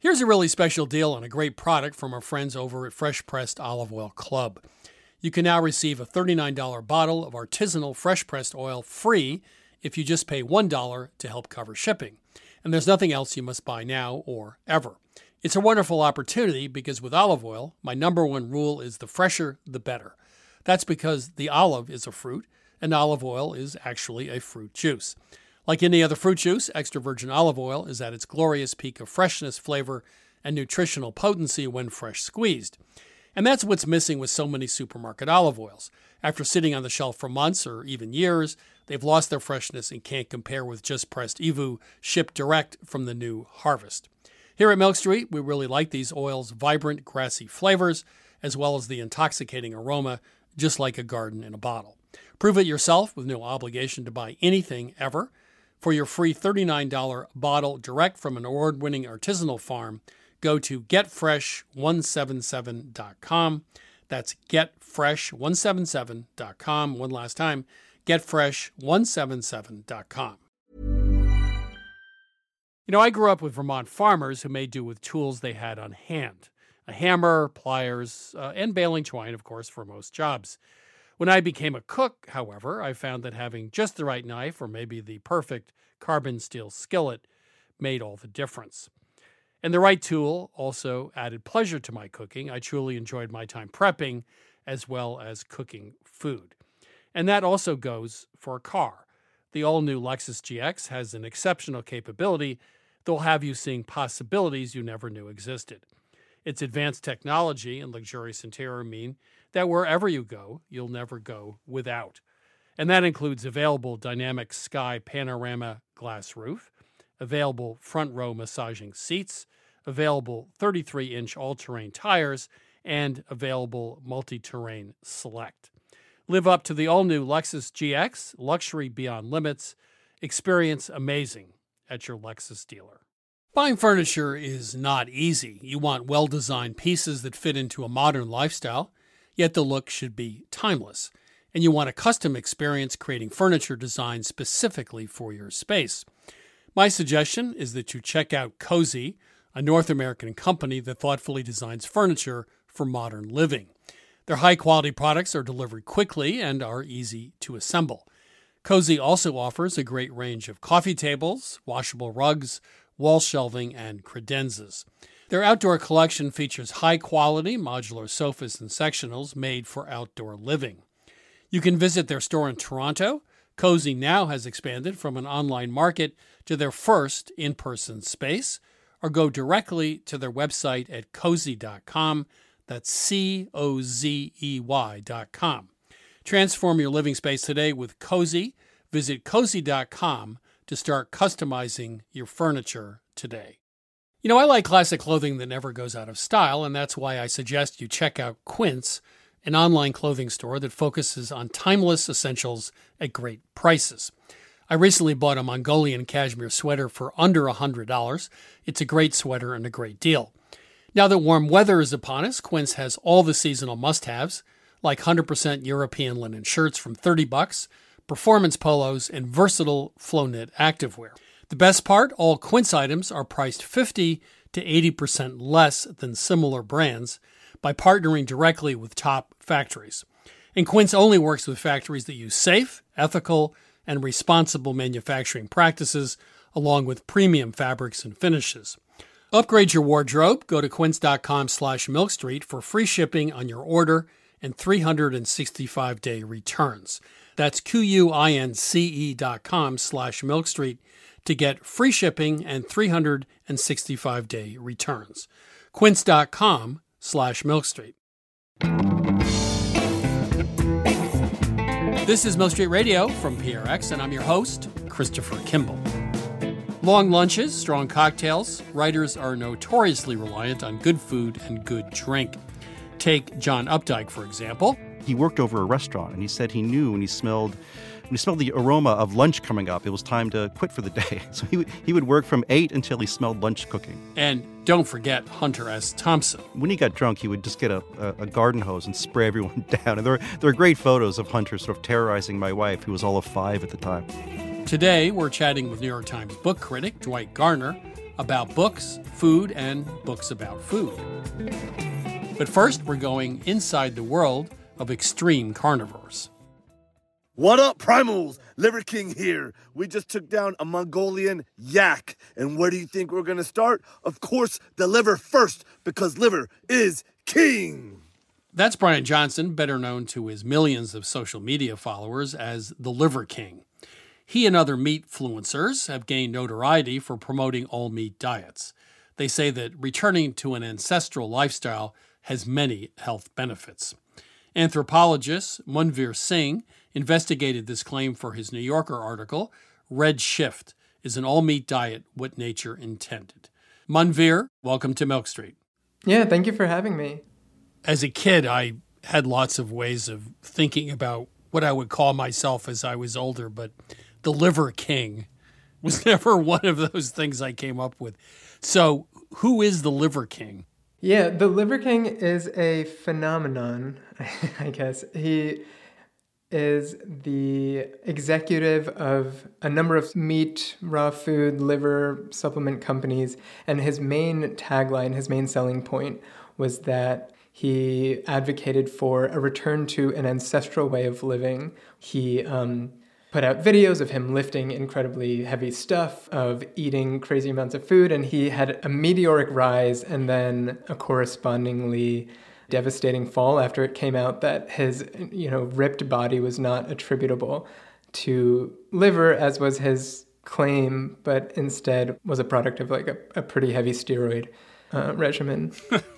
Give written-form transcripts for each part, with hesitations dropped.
Here's a really special deal on a great product from our friends over at Fresh Pressed Olive Oil Club. You can now receive a $39 bottle of artisanal fresh pressed oil free if you just pay $1 to help cover shipping. And there's nothing else you must buy now or ever. It's a wonderful opportunity because with olive oil, my number one rule is the fresher, the better. That's because the olive is a fruit, and olive oil is actually a fruit juice. Like any other fruit juice, extra virgin olive oil is at its glorious peak of freshness, flavor, and nutritional potency when fresh squeezed. And that's what's missing with so many supermarket olive oils. After sitting on the shelf for months or even years, they've lost their freshness and can't compare with just pressed EVOO shipped direct from the new harvest. Here at Milk Street, we really like these oils' vibrant, grassy flavors, as well as the intoxicating aroma, just like a garden in a bottle. Prove it yourself with no obligation to buy anything ever. For your free $39 bottle direct from an award-winning artisanal farm, go to getfresh177.com. That's getfresh177.com. One last time, getfresh177.com. I grew up with Vermont farmers who made do with tools they had on hand. A hammer, pliers, and baling twine, of course, for most jobs. When I became a cook, however, I found that having just the right knife or maybe the perfect carbon steel skillet made all the difference. And the right tool also added pleasure to my cooking. I truly enjoyed my time prepping as well as cooking food. And that also goes for a car. The all-new Lexus GX has an exceptional capability that will have you seeing possibilities you never knew existed. Its advanced technology and luxurious interior mean that wherever you go, you'll never go without. And that includes available dynamic sky panorama glass roof, available front row massaging seats, available 33-inch all-terrain tires, and available multi-terrain select. Live up to the all-new Lexus GX, luxury beyond limits. Experience amazing at your Lexus dealer. Buying furniture is not easy. You want well-designed pieces that fit into a modern lifestyle, yet the look should be timeless. And you want a custom experience creating furniture designed specifically for your space. My suggestion is that you check out Cozy, a North American company that thoughtfully designs furniture for modern living. Their high-quality products are delivered quickly and are easy to assemble. Cozy also offers a great range of coffee tables, washable rugs, wall shelving, and credenzas. Their outdoor collection features high-quality modular sofas and sectionals made for outdoor living. You can visit their store in Toronto. Cozy now has expanded from an online market to their first in-person space, or go directly to their website at cozy.com. That's COZEY.com. Transform your living space today with Cozy. Visit cozy.com to start customizing your furniture today. I like classic clothing that never goes out of style, and that's why I suggest you check out Quince, an online clothing store that focuses on timeless essentials at great prices. I recently bought a Mongolian cashmere sweater for under $100. It's a great sweater and a great deal. Now that warm weather is upon us, Quince has all the seasonal must-haves, like 100% European linen shirts from $30, performance polos, and versatile flow-knit activewear. The best part, all Quince items are priced 50 to 80% less than similar brands by partnering directly with top factories. And Quince only works with factories that use safe, ethical, and responsible manufacturing practices, along with premium fabrics and finishes. Upgrade your wardrobe. Go to quince.com/milkstreet for free shipping on your order and 365-day returns. That's QUINCE.com/milkstreet to get free shipping and 365-day returns. Quince.com/milkstreet. This is Milk Street Radio from PRX, and I'm your host, Christopher Kimball. Long lunches, strong cocktails. Writers are notoriously reliant on good food and good drink. Take John Updike, for example. He worked over a restaurant, and he said he knew when he smelled the aroma of lunch coming up, it was time to quit for the day. So he would work from 8 until he smelled lunch cooking. And don't forget Hunter S. Thompson. When he got drunk, he would just get a garden hose and spray everyone down. And there are great photos of Hunter sort of terrorizing my wife, who was all of 5 at the time. Today, we're chatting with New York Times book critic Dwight Garner about books, food, and books about food. But first, we're going inside the world of extreme carnivores. What up, primals? Liver King here. We just took down a Mongolian yak. And where do you think we're going to start? Of course, the liver first, because liver is king. That's Brian Johnson, better known to his millions of social media followers as the Liver King. He and other meat-fluencers have gained notoriety for promoting all-meat diets. They say that returning to an ancestral lifestyle has many health benefits. Anthropologist Manveer Singh investigated this claim for his New Yorker article, Red Shift, Is an All-Meat Diet What Nature Intended? Manveer, welcome to Milk Street. Yeah, thank you for having me. As a kid, I had lots of ways of thinking about what I would call myself as I was older, but the Liver King was never one of those things I came up with. So who is the Liver King? Yeah, the Liver King is a phenomenon, I guess. He is the executive of a number of meat, raw food, liver supplement companies, and his main tagline, his main selling point was that he advocated for a return to an ancestral way of living. He put out videos of him lifting incredibly heavy stuff, of eating crazy amounts of food, and he had a meteoric rise and then a correspondingly devastating fall after it came out that his, ripped body was not attributable to liver, as was his claim, but instead was a product of like a pretty heavy steroid regimen.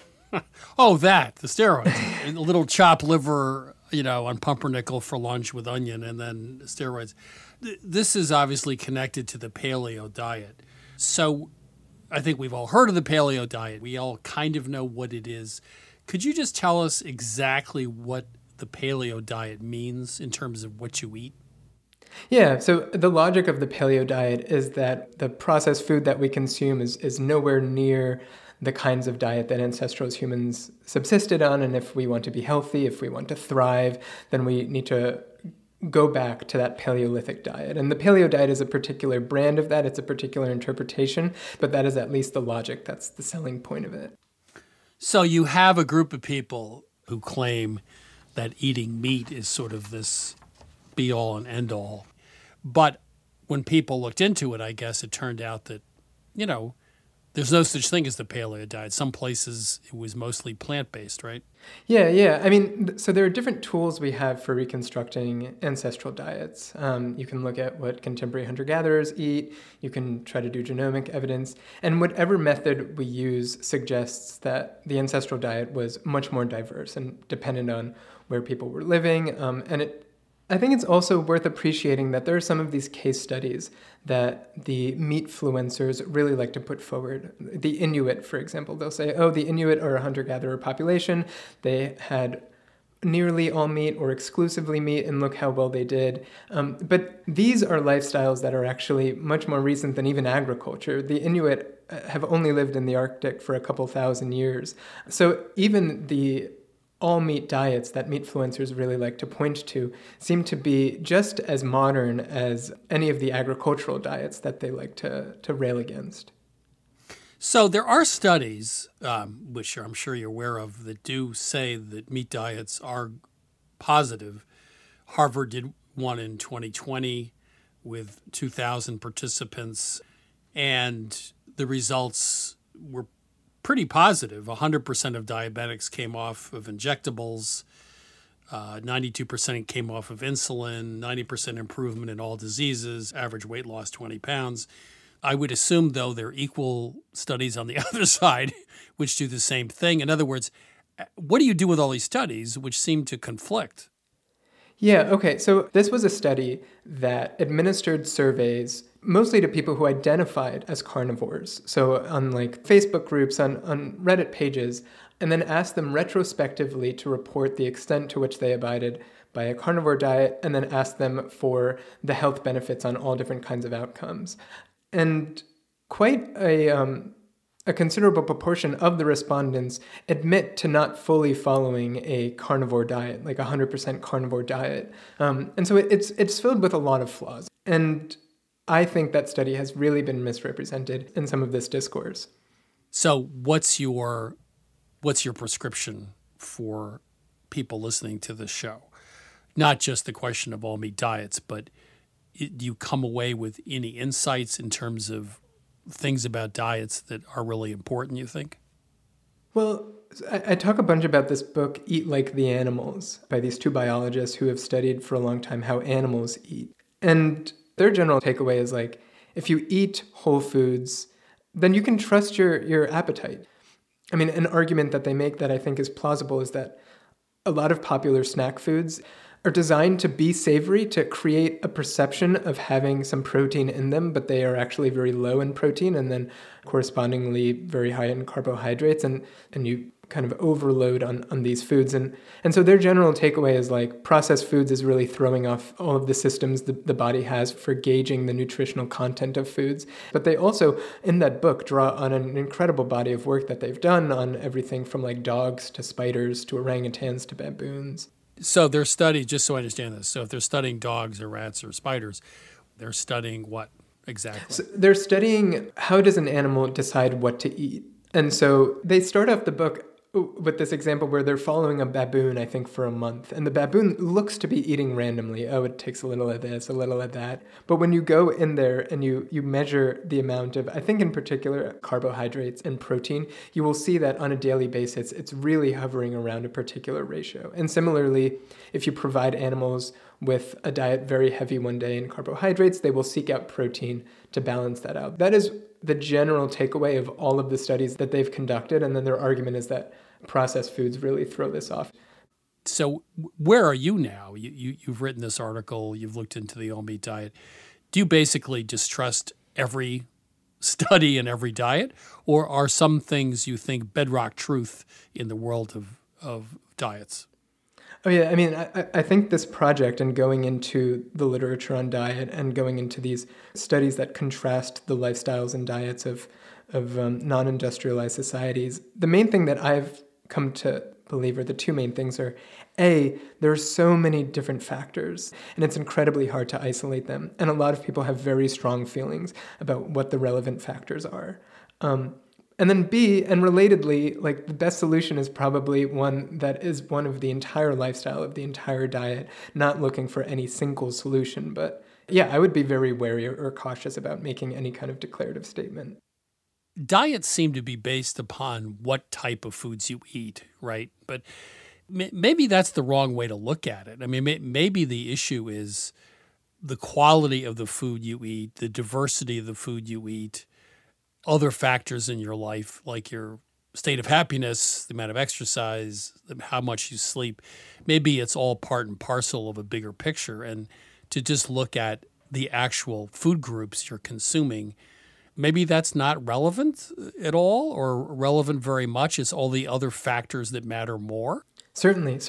Oh, the steroids. A little chopped liver, on pumpernickel for lunch with onion and then steroids. This is obviously connected to the paleo diet. So I think we've all heard of the paleo diet. We all kind of know what it is. Could you just tell us exactly what the paleo diet means in terms of what you eat? Yeah, so the logic of the paleo diet is that the processed food that we consume is nowhere near the kinds of diet that ancestral humans subsisted on. And if we want to be healthy, if we want to thrive, then we need to go back to that Paleolithic diet. And the paleo diet is a particular brand of that. It's a particular interpretation, but that is at least the logic. That's the selling point of it. So you have a group of people who claim that eating meat is sort of this be-all and end-all. But when people looked into it, I guess it turned out that, there's no such thing as the paleo diet. Some places it was mostly plant-based, right? Yeah. I mean, so there are different tools we have for reconstructing ancestral diets. You can look at what contemporary hunter-gatherers eat. You can try to do genomic evidence. And whatever method we use suggests that the ancestral diet was much more diverse and dependent on where people were living. I think it's also worth appreciating that there are some of these case studies that the meat-fluencers really like to put forward. The Inuit, for example, they'll say, the Inuit are a hunter-gatherer population. They had nearly all meat or exclusively meat, and look how well they did. But these are lifestyles that are actually much more recent than even agriculture. The Inuit have only lived in the Arctic for a couple thousand years. So even the all-meat diets that meat-fluencers really like to point to seem to be just as modern as any of the agricultural diets that they like to rail against. So there are studies, which I'm sure you're aware of, that do say that meat diets are positive. Harvard did one in 2020 with 2,000 participants, and the results were pretty positive. 100% of diabetics came off of injectables. 92% came off of insulin. 90% improvement in all diseases. Average weight loss 20 pounds. I would assume, though, there are equal studies on the other side which do the same thing. In other words, what do you do with all these studies which seem to conflict? Yeah, okay. So this was a study that administered surveys mostly to people who identified as carnivores. So on like Facebook groups, on Reddit pages, and then asked them retrospectively to report the extent to which they abided by a carnivore diet, and then asked them for the health benefits on all different kinds of outcomes. And quite a considerable proportion of the respondents admit to not fully following a carnivore diet, like 100% carnivore diet. And so it's filled with a lot of flaws. And I think that study has really been misrepresented in some of this discourse. So what's your prescription for people listening to this show? Not just the question of all meat diets, but do you come away with any insights in terms of things about diets that are really important, you think? Well, I talk a bunch about this book, Eat Like the Animals, by these two biologists who have studied for a long time how animals eat. And their general takeaway is like, if you eat whole foods, then you can trust your appetite. I mean, an argument that they make that I think is plausible is that a lot of popular snack foods are designed to be savory, to create a perception of having some protein in them, but they are actually very low in protein and then correspondingly very high in carbohydrates, and you kind of overload on these foods. And so their general takeaway is like processed foods is really throwing off all of the systems the body has for gauging the nutritional content of foods. But they also, in that book, draw on an incredible body of work that they've done on everything from like dogs to spiders to orangutans to baboons. So they're studying, just so I understand this, so if they're studying dogs or rats or spiders, they're studying what exactly? So they're studying how does an animal decide what to eat. And so they start off the book with this example where they're following a baboon, I think, for a month. And the baboon looks to be eating randomly. Oh, it takes a little of this, a little of that. But when you go in there and you measure the amount of, I think in particular, carbohydrates and protein, you will see that on a daily basis, it's really hovering around a particular ratio. And similarly, if you provide animals with a diet very heavy one day in carbohydrates, they will seek out protein to balance that out. That is the general takeaway of all of the studies that they've conducted. And then their argument is that processed foods really throw this off. So where are you now? You've written this article, you've looked into the all meat diet. Do you basically distrust every study and every diet? Or are some things you think bedrock truth in the world of diets? Oh, yeah. I mean, I think this project and going into the literature on diet and going into these studies that contrast the lifestyles and diets of non-industrialized societies, the main thing that I've come to believe, or the two main things are, A, there are so many different factors, and it's incredibly hard to isolate them. And a lot of people have very strong feelings about what the relevant factors are. And then B, and relatedly, like the best solution is probably one that is one of the entire lifestyle of the entire diet, not looking for any single solution. But yeah, I would be very wary or cautious about making any kind of declarative statement. Diets seem to be based upon what type of foods you eat, right? But maybe that's the wrong way to look at it. I mean, maybe the issue is the quality of the food you eat, the diversity of the food you eat, other factors in your life, like your state of happiness, the amount of exercise, how much you sleep. Maybe it's all part and parcel of a bigger picture. And to just look at the actual food groups you're consuming, maybe that's not relevant at all or relevant very much. It's all the other factors that matter more. Certainly.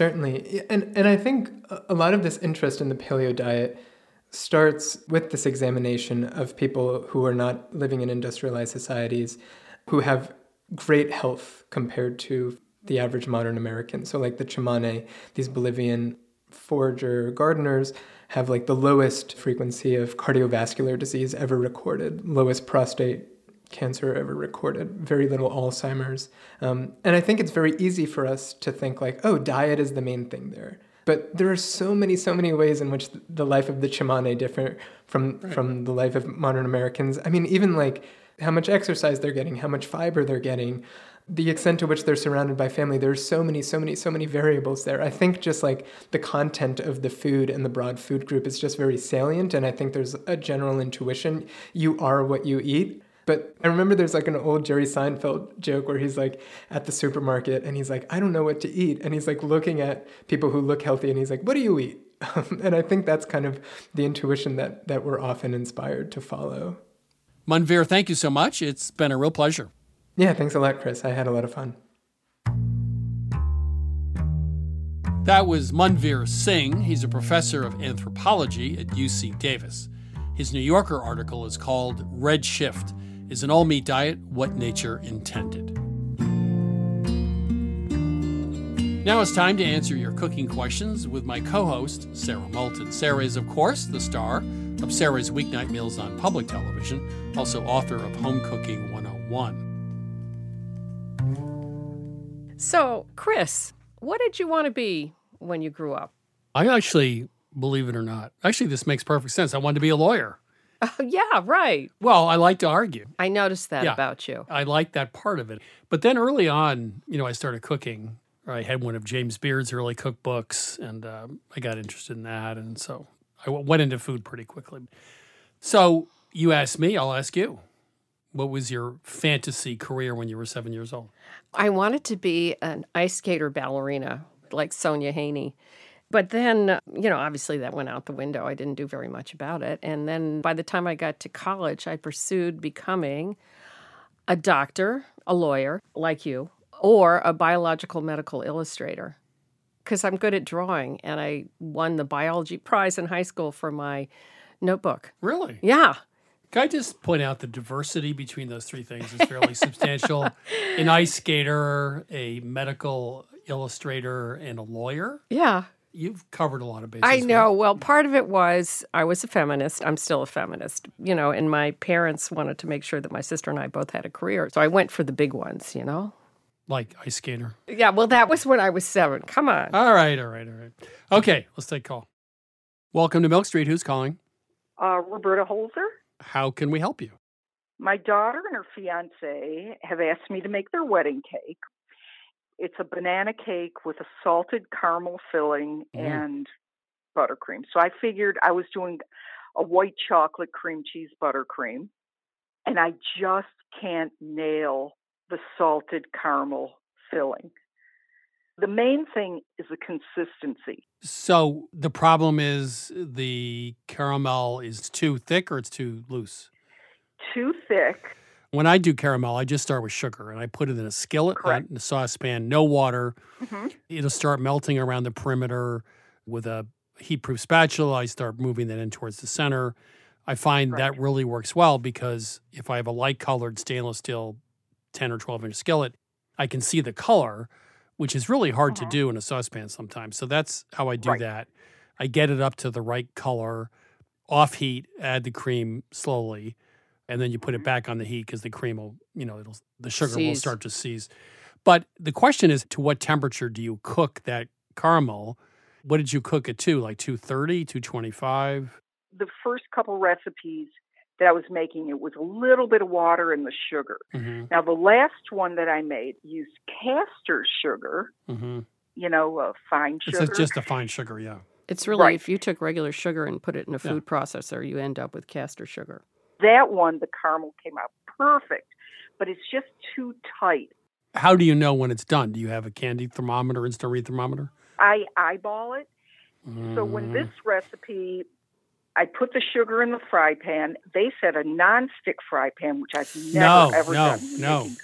And I think a lot of this interest in the paleo diet starts with this examination of people who are not living in industrialized societies, who have great health compared to the average modern American. So like the Tsimane, these Bolivian forager gardeners, have like the lowest frequency of cardiovascular disease ever recorded, lowest prostate cancer ever recorded, very little Alzheimer's. And I think it's very easy for us to think like, oh, diet is the main thing there. But there are so many ways in which the life of the Tsimane differ from the life of modern Americans. I mean, even like how much exercise they're getting, how much fiber they're getting, the extent to which they're surrounded by family. There's so many variables there. I think just like the content of the food and the broad food group is just very salient. And I think there's a general intuition. You are what you eat. But I remember there's like an old Jerry Seinfeld joke where he's like at the supermarket and he's like, I don't know what to eat. And he's like looking at people who look healthy and he's like, what do you eat? And I think that's kind of the intuition that we're often inspired to follow. Manveer, thank you so much. It's been a real pleasure. Yeah, thanks a lot, Chris. I had a lot of fun. That was Manveer Singh. He's a professor of anthropology at UC Davis. His New Yorker article is called Red Shift: Is an All-Meat Diet What Nature Intended? Now it's time to answer your cooking questions with my co-host, Sarah Moulton. Sarah is, of course, the star of Sarah's weeknight meals on public television, also author of Home Cooking 101. So, Chris, what did you want to be when you grew up? I actually, believe it or not, this makes perfect sense. I wanted to be a lawyer. Oh, yeah, right. Well, I like to argue. I noticed that Yeah. about you. I like that part of it. But then early on, I started cooking. I had one of James Beard's early cookbooks, and I got interested in that. And so I went into food pretty quickly. So you asked me, I'll ask you. What was your fantasy career when you were 7 years old? I wanted to be an ice skater ballerina like Sonia Haney. But then, obviously that went out the window. I didn't do very much about it. And then by the time I got to college, I pursued becoming a doctor, a lawyer, like you, or a biological medical illustrator, because I'm good at drawing. And I won the biology prize in high school for my notebook. Really? Yeah. Can I just point out the diversity between those three things is fairly substantial? An ice skater, a medical illustrator, and a lawyer? Yeah. You've covered a lot of bases. I know. Well, part of it was I was a feminist. I'm still a feminist, and my parents wanted to make sure that my sister and I both had a career. So I went for the big ones, Like ice skater. Yeah, well, that was when I was 7. Come on. All right. Okay, let's take a call. Welcome to Milk Street. Who's calling? Roberta Holzer. How can we help you? My daughter and her fiance have asked me to make their wedding cake. It's a banana cake with a salted caramel filling and buttercream. So I figured I was doing a white chocolate cream cheese buttercream, and I just can't nail the salted caramel filling. The main thing is the consistency. So the problem is the caramel is too thick or it's too loose? Too thick. When I do caramel, I just start with sugar and I put it in a skillet, not in a saucepan, no water. Mm-hmm. It'll start melting around the perimeter with a heat-proof spatula. I start moving that in towards the center. I find that really works well because if I have a light-colored stainless steel 10 or 12-inch skillet, I can see the color, which is really hard to do in a saucepan sometimes. So that's how I do that. I get it up to the right color, off heat, add the cream slowly, and then you put it back on the heat because the cream will, the sugar will start to seize. But the question is, to what temperature do you cook that caramel? What did you cook it to, like 230, 225? The first couple recipes that I was making, it was a little bit of water and the sugar. Mm-hmm. Now, the last one that I made used castor sugar, fine sugar. It's just a fine sugar, yeah. It's really, if you took regular sugar and put it in a food processor, you end up with castor sugar. That one, the caramel came out perfect, but it's just too tight. How do you know when it's done? Do you have a candy thermometer, instant read thermometer? I eyeball it. So when this recipe, I put the sugar in the fry pan. They said a nonstick fry pan, which I've never ever done.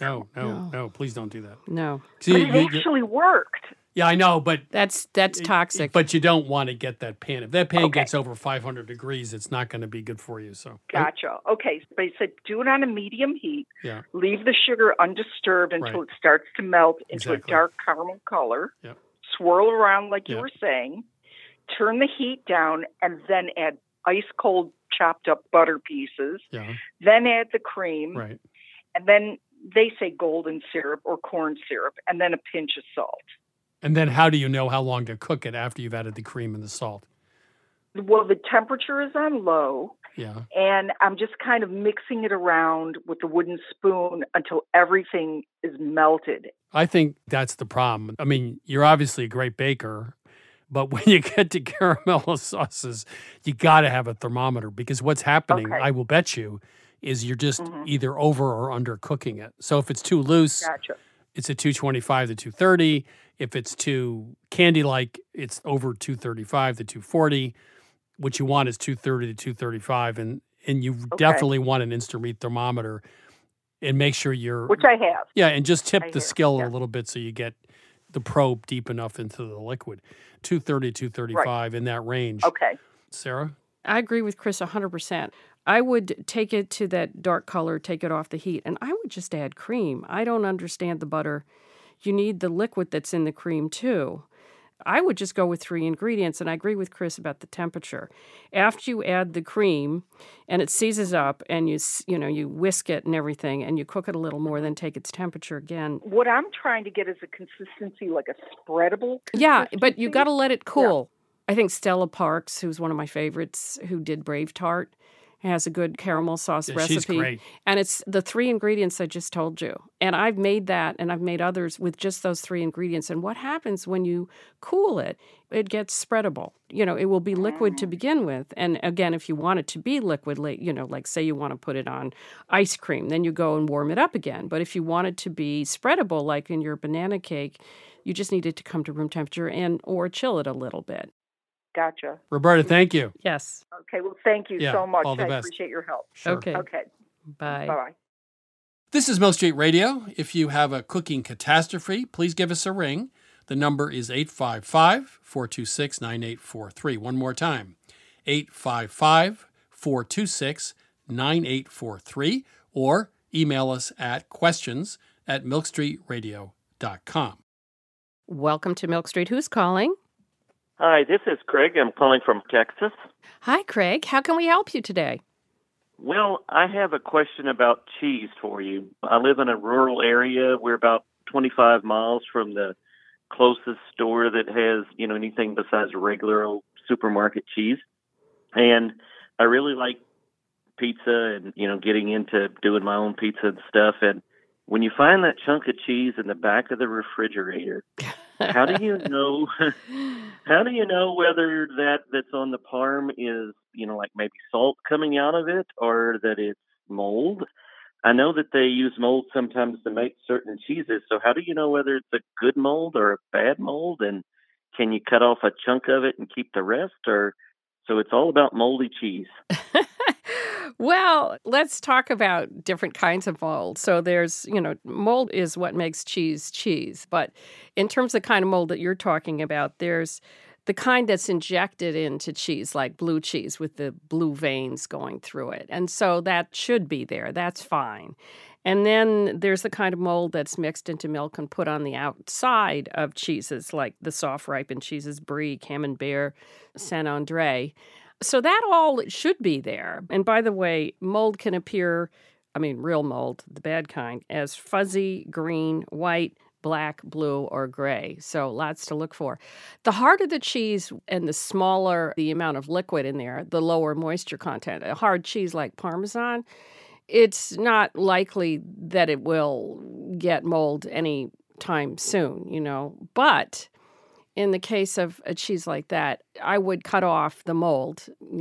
No, please don't do that. No. See, but it actually worked. Yeah, I know, but that's toxic. But you don't want to get that pan. If that pan gets over 500 degrees, it's not going to be good for you. So Gotcha. Okay, but they said do it on a medium heat. Yeah. Leave the sugar undisturbed until it starts to melt into a dark caramel color. Yep. Swirl around like you were saying. Turn the heat down and then add ice cold chopped up butter pieces. Yeah. Then add the cream. Right. And then they say golden syrup or corn syrup and then a pinch of salt. And then how do you know how long to cook it after you've added the cream and the salt? Well, the temperature is on low. Yeah. And I'm just kind of mixing it around with the wooden spoon until everything is melted. I think that's the problem. I mean, you're obviously a great baker, but when you get to caramel sauces, you got to have a thermometer because what's happening, I will bet you, is you're just either over or under cooking it. So if it's too loose, it's a 225 to 230. If it's too candy-like, it's over 235 to 240. What you want is 230 to 235, and you definitely want an instant read thermometer. And make sure you're... Which I have. Yeah, and just tip the skillet a little bit so you get the probe deep enough into the liquid. 230, 235, in that range. Okay. Sarah? I agree with Chris 100%. I would take it to that dark color, take it off the heat, and I would just add cream. I don't understand the butter. You need the liquid that's in the cream, too. I would just go with 3 ingredients, and I agree with Chris about the temperature. After you add the cream and it seizes up and you whisk it and everything and you cook it a little more, then take its temperature again. What I'm trying to get is a consistency, like a spreadable consistency. Yeah, but you got to let it cool. Yeah. I think Stella Parks, who's one of my favorites, who did Brave Tart, has a good caramel sauce recipe. She's great. And it's the 3 ingredients I just told you. And I've made that, and I've made others with just those 3 ingredients. And what happens when you cool it, it gets spreadable. It will be liquid to begin with. And again, if you want it to be liquid, like say you want to put it on ice cream, then you go and warm it up again. But if you want it to be spreadable, like in your banana cake, you just need it to come to room temperature or chill it a little bit. Gotcha. Roberta, thank you. Yes. Okay, well, thank you so much. All the I best. appreciate your help. Sure. Okay. Bye. Bye-bye. This is Milk Street Radio. If you have a cooking catastrophe, please give us a ring. The number is 855-426-9843. One more time, 855-426-9843, or email us at questions@milkstreetradio.com. Welcome to Milk Street. Who's calling? Hi, this is Craig. I'm calling from Texas. Hi, Craig. How can we help you today? Well, I have a question about cheese for you. I live in a rural area. We're about 25 miles from the closest store that has, anything besides regular old supermarket cheese. And I really like pizza and, getting into doing my own pizza and stuff. And when you find that chunk of cheese in the back of the refrigerator, how do you know? How do you know whether that's on the parm is, like maybe salt coming out of it, or that it's mold? I know that they use mold sometimes to make certain cheeses. So how do you know whether it's a good mold or a bad mold? And can you cut off a chunk of it and keep the rest? Or so it's all about moldy cheese. Well, let's talk about different kinds of mold. So there's, mold is what makes cheese cheese. But in terms of the kind of mold that you're talking about, there's the kind that's injected into cheese, like blue cheese with the blue veins going through it. And so that should be there. That's fine. And then there's the kind of mold that's mixed into milk and put on the outside of cheeses, like the soft ripened cheeses, Brie, Camembert, Saint Andre. So that all should be there. And by the way, mold can appear, real mold, the bad kind, as fuzzy, green, white, black, blue, or gray. So lots to look for. The harder the cheese and the smaller the amount of liquid in there, the lower moisture content. A hard cheese like Parmesan, it's not likely that it will get mold any time soon, But in the case of a cheese like that, I would cut off the mold.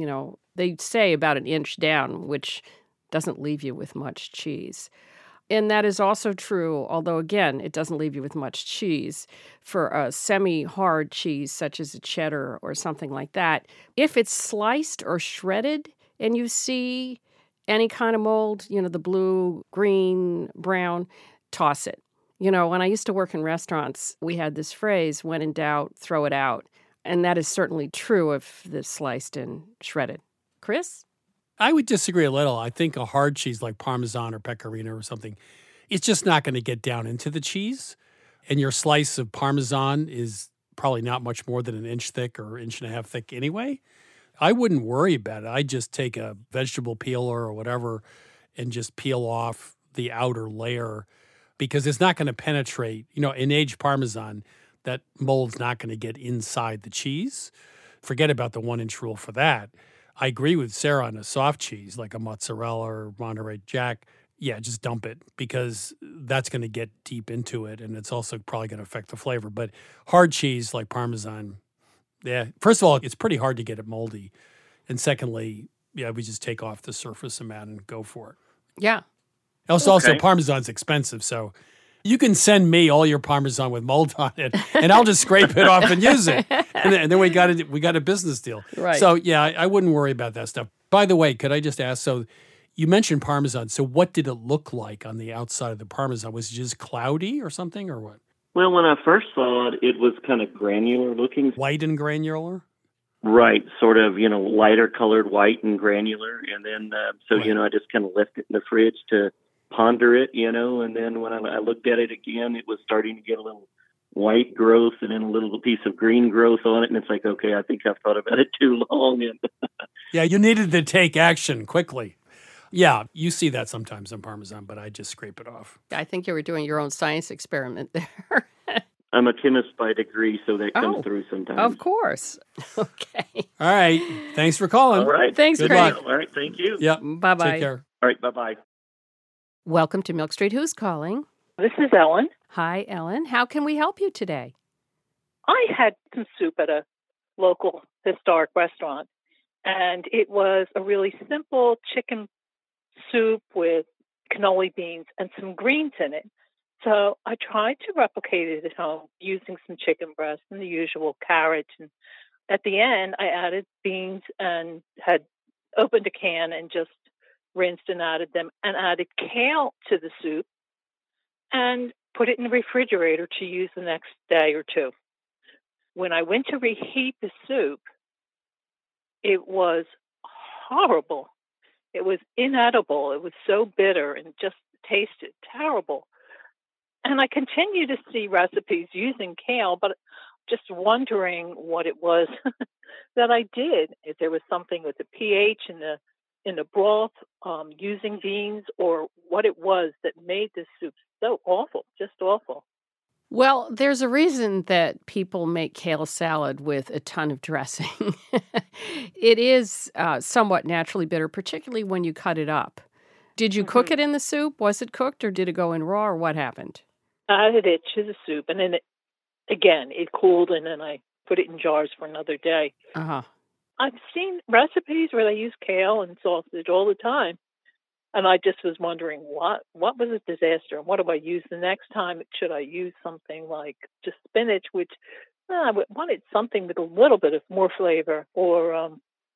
They say about an inch down, which doesn't leave you with much cheese. And that is also true, although, again, it doesn't leave you with much cheese, for a semi-hard cheese such as a cheddar or something like that. If it's sliced or shredded and you see any kind of mold, the blue, green, brown, toss it. When I used to work in restaurants, we had this phrase, when in doubt, throw it out. And that is certainly true if it's sliced and shredded. Chris? I would disagree a little. I think a hard cheese like Parmesan or Pecorino or something, it's just not going to get down into the cheese. And your slice of Parmesan is probably not much more than an inch thick or inch and a half thick anyway. I wouldn't worry about it. I'd just take a vegetable peeler or whatever and just peel off the outer layer, because it's not going to penetrate. In aged Parmesan, that mold's not going to get inside the cheese. Forget about the 1-inch rule for that. I agree with Sarah on a soft cheese, like a mozzarella or Monterey Jack. Yeah, just dump it, because that's going to get deep into it, and it's also probably going to affect the flavor. But hard cheese like Parmesan, yeah, first of all, it's pretty hard to get it moldy. And secondly, we just take off the surface amount and go for it. Yeah. Also, Parmesan's expensive, so you can send me all your Parmesan with mold on it, and I'll just scrape it off and use it. And then we got a business deal. Right. So, yeah, I wouldn't worry about that stuff. By the way, could I just ask, so you mentioned Parmesan. So what did it look like on the outside of the Parmesan? Was it just cloudy or something, or what? Well, when I first saw it, it was kind of granular looking. White and granular? Right, sort of, lighter colored white and granular. And then, I just kind of left it in the fridge to ponder it, and then when I looked at it again, it was starting to get a little white growth and then a little piece of green growth on it. And it's like, okay, I think I've thought about it too long. And Yeah, you needed to take action quickly. Yeah, you see that sometimes on Parmesan, but I just scrape it off. I think you were doing your own science experiment there. I'm a chemist by degree, so that comes through sometimes. Of course. Okay. All right. Thanks for calling. All right. Thanks, Good Craig. luck. All right. Thank you. Yep. Bye-bye. Take care. All right. Bye-bye. Welcome to Milk Street. Who's calling? This is Ellen. Hi, Ellen. How can we help you today? I had some soup at a local historic restaurant, and it was a really simple chicken soup with cannoli beans and some greens in it. So I tried to replicate it at home using some chicken breast and the usual carrots. And at the end, I added beans and had opened a can and just rinsed and added them, and added kale to the soup and put it in the refrigerator to use the next day or two. When I went to reheat the soup, it was horrible. It was inedible. It was so bitter and just tasted terrible. And I continue to see recipes using kale, but just wondering what it was that I did. If there was something with the pH in the broth, using beans, or what it was that made this soup so awful, just awful. Well, there's a reason that people make kale salad with a ton of dressing. It is somewhat naturally bitter, particularly when you cut it up. Did you cook it in the soup? Was it cooked, or did it go in raw, or what happened? I added it to the soup, and then it cooled, and then I put it in jars for another day. Uh-huh. I've seen recipes where they use kale and sausage all the time. And I just was wondering, what was a disaster? And what do I use the next time? Should I use something like just spinach, which I wanted something with a little bit of more flavor, or,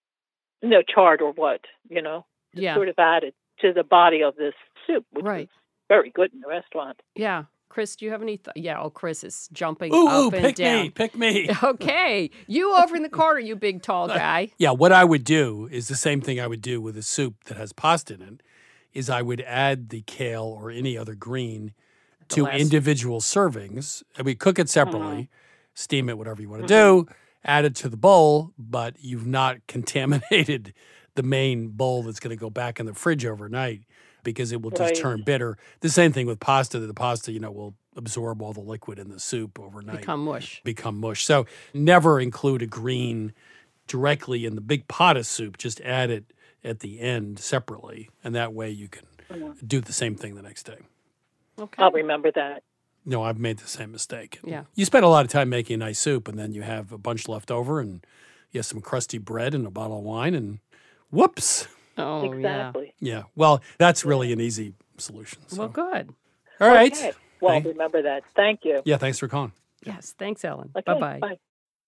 chard or what, Yeah. sort of added to the body of this soup, which was very good in the restaurant. Yeah. Chris, do you have any Chris is jumping Ooh, up and pick down. Pick me. Okay. You over in the corner, you big tall guy. Yeah, what I would do is the same thing I would do with a soup that has pasta in it, is I would add the kale or any other green to individual servings. I mean, cook it separately, steam it, whatever you want to do, add it to the bowl, but you've not contaminated the main bowl that's going to go back in the fridge overnight, because it will just turn bitter. The same thing with pasta. The pasta, will absorb all the liquid in the soup overnight. Become mush. So never include a green directly in the big pot of soup. Just add it at the end separately, and that way you can do the same thing the next day. Okay. I'll remember that. No, I've made the same mistake. Yeah. You spend a lot of time making a nice soup, and then you have a bunch left over, and you have some crusty bread and a bottle of wine, and whoops. Oh, exactly. Yeah. Well, that's really an easy solution. So. Well, good. All right. Okay. Well, I'll remember that. Thank you. Yeah, thanks for calling. Yes, thanks, Ellen. Okay, Bye-bye. Bye.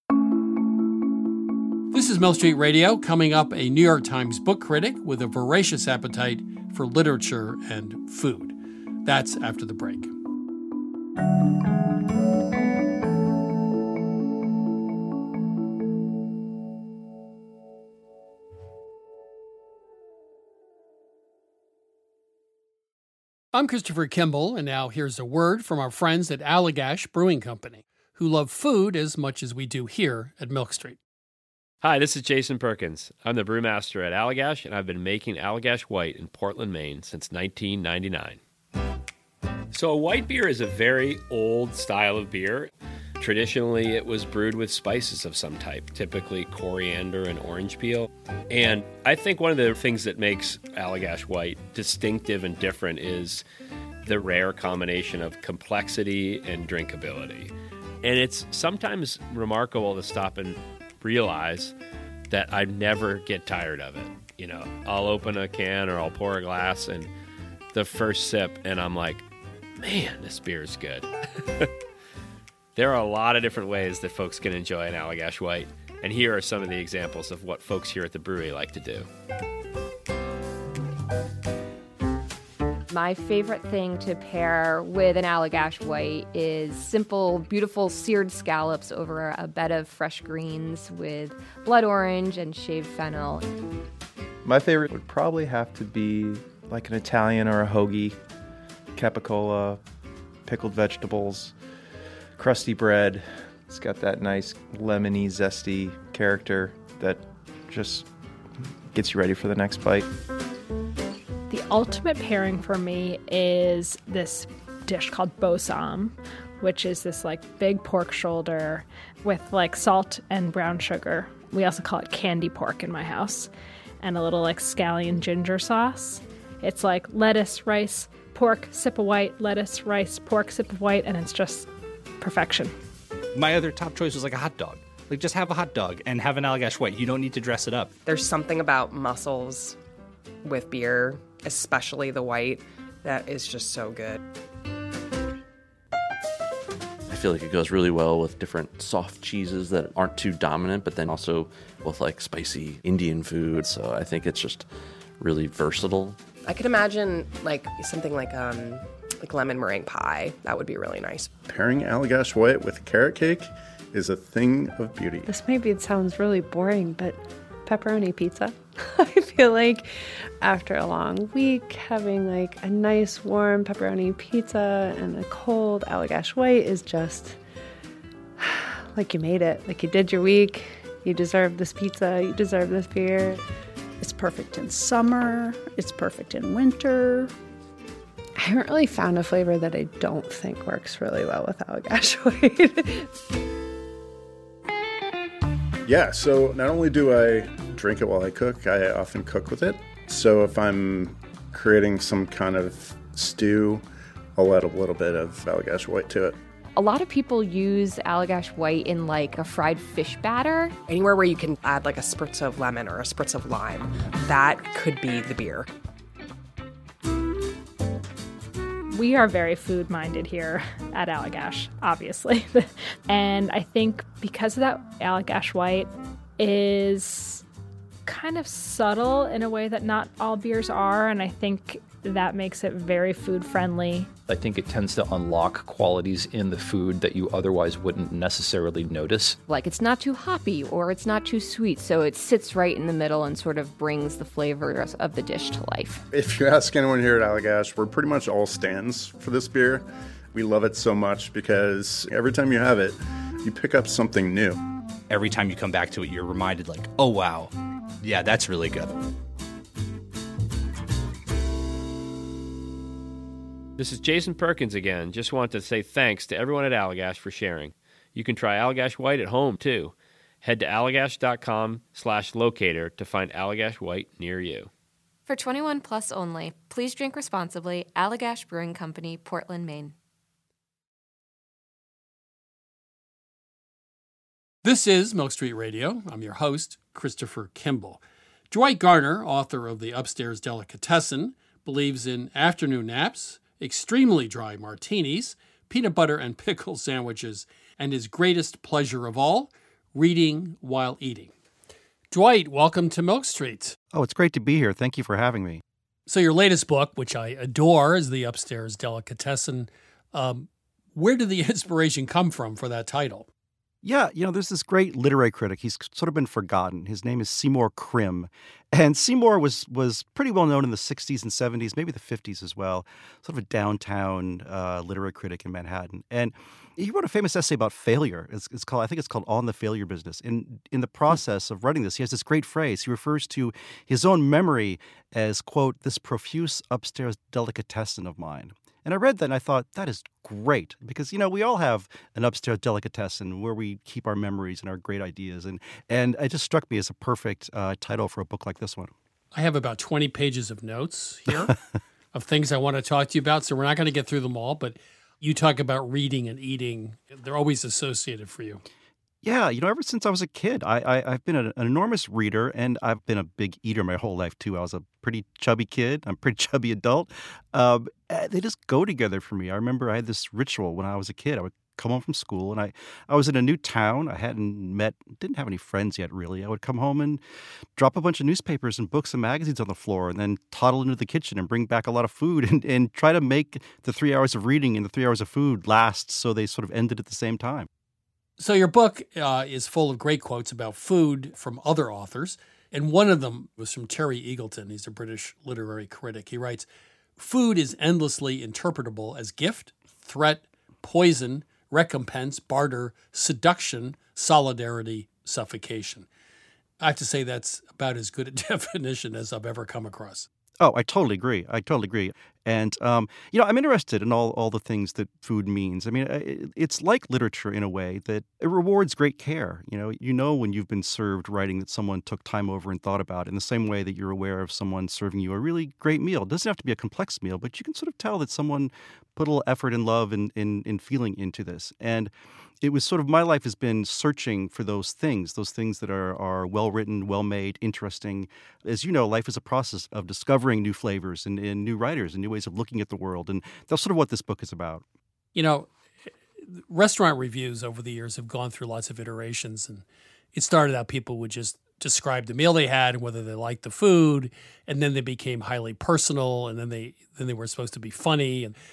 This is Mill Street Radio. Coming up, a New York Times book critic with a voracious appetite for literature and food. That's after the break. I'm Christopher Kimball, and now here's a word from our friends at Allagash Brewing Company, who love food as much as we do here at Milk Street. Hi, this is Jason Perkins. I'm the brewmaster at Allagash, and I've been making Allagash White in Portland, Maine since 1999. So a white beer is a very old style of beer. Traditionally, it was brewed with spices of some type, typically coriander and orange peel. And I think one of the things that makes Allagash White distinctive and different is the rare combination of complexity and drinkability. And it's sometimes remarkable to stop and realize that I never get tired of it. I'll open a can or I'll pour a glass, and the first sip, and I'm like, man, this beer is good. There are a lot of different ways that folks can enjoy an Allagash White, and here are some of the examples of what folks here at the brewery like to do. My favorite thing to pair with an Allagash White is simple, beautiful seared scallops over a bed of fresh greens with blood orange and shaved fennel. My favorite would probably have to be like an Italian or a hoagie, capicola, pickled vegetables, crusty bread. It's got that nice lemony, zesty character that just gets you ready for the next bite. The ultimate pairing for me is this dish called bossam, which is this like big pork shoulder with like salt and brown sugar. We also call it candy pork in my house, and a little like scallion ginger sauce. It's like lettuce, rice, pork, sip of white, lettuce, rice, pork, sip of white, and it's just perfection. My other top choice was like a hot dog. Like, just have a hot dog and have an Allagash White. You don't need to dress it up. There's something about mussels with beer, especially the white, that is just so good. I feel like it goes really well with different soft cheeses that aren't too dominant, but then also with like spicy Indian food. So I think it's just really versatile. I could imagine like something like lemon meringue pie. That would be really nice. Pairing Allagash White with carrot cake is a thing of beauty. This maybe sounds really boring, but pepperoni pizza. I feel like after a long week, having like a nice warm pepperoni pizza and a cold Allagash White is just like you made it. Like you did your week. You deserve this pizza. You deserve this beer. It's perfect in summer. It's perfect in winter. I haven't really found a flavor that I don't think works really well with Allagash White. Yeah, so not only do I drink it while I cook, I often cook with it. So if I'm creating some kind of stew, I'll add a little bit of Allagash White to it. A lot of people use Allagash White in like a fried fish batter. Anywhere where you can add like a spritz of lemon or a spritz of lime, that could be the beer. We are very food-minded here at Allagash, obviously. And I think because of that, Allagash White is kind of subtle in a way that not all beers are, and I think that makes it very food-friendly. I think it tends to unlock qualities in the food that you otherwise wouldn't necessarily notice. Like it's not too hoppy or it's not too sweet, so it sits right in the middle and sort of brings the flavors of the dish to life. If you ask anyone here at Allagash, we're pretty much all stands for this beer. We love it so much because every time you have it, you pick up something new. Every time you come back to it, you're reminded like, oh wow, yeah, that's really good. This is Jason Perkins again. Just want to say thanks to everyone at Allagash for sharing. You can try Allagash White at home, too. Head to allagash.com/locator to find Allagash White near you. For 21 plus only, please drink responsibly. Allagash Brewing Company, Portland, Maine. This is Milk Street Radio. I'm your host, Christopher Kimball. Dwight Garner, author of The Upstairs Delicatessen, believes in afternoon naps, extremely dry martinis, peanut butter and pickle sandwiches, and his greatest pleasure of all, reading while eating. Dwight, welcome to Milk Street. Oh, it's great to be here. Thank you for having me. So your latest book, which I adore, is The Upstairs Delicatessen. Where did the inspiration come from for that title? Yeah, there's this great literary critic. He's sort of been forgotten. His name is Seymour Krim. And Seymour was pretty well known in the 60s and 70s, maybe the 50s as well, sort of a downtown literary critic in Manhattan. And he wrote a famous essay about failure. I think it's called On the Failure Business. In the process of writing this, he has this great phrase. He refers to his own memory as, quote, this profuse upstairs delicatessen of mine. And I read that and I thought, that is great because, we all have an upstairs delicatessen where we keep our memories and our great ideas. And it just struck me as a perfect title for a book like this one. I have about 20 pages of notes here of things I want to talk to you about. So we're not going to get through them all, but you talk about reading and eating. They're always associated for you. Yeah, ever since I was a kid, I've been an enormous reader, and I've been a big eater my whole life, too. I was a pretty chubby kid. I'm a pretty chubby adult. They just go together for me. I remember I had this ritual when I was a kid. I would come home from school, and I was in a new town. I didn't have any friends yet, really. I would come home and drop a bunch of newspapers and books and magazines on the floor and then toddle into the kitchen and bring back a lot of food and try to make the 3 hours of reading and the 3 hours of food last so they sort of ended at the same time. So your book is full of great quotes about food from other authors, and one of them was from Terry Eagleton. He's a British literary critic. He writes, "Food is endlessly interpretable as gift, threat, poison, recompense, barter, seduction, solidarity, suffocation. I have to say that's about as good a definition as I've ever come across. Oh, I totally agree. And, I'm interested in all the things that food means. I mean, it's like literature in a way that it rewards great care. You know when you've been served writing that someone took time over and thought about in the same way that you're aware of someone serving you a really great meal. It doesn't have to be a complex meal, but you can sort of tell that someone put a little effort and love and feeling into this. And it was sort of my life has been searching for those things that are well-written, well-made, interesting. As you know, life is a process of discovering new flavors and new writers and new ways of looking at the world. And that's sort of what this book is about. Restaurant reviews over the years have gone through lots of iterations. And it started out people would just describe the meal they had and whether they liked the food. And then they became highly personal. And then they were supposed to be funny. And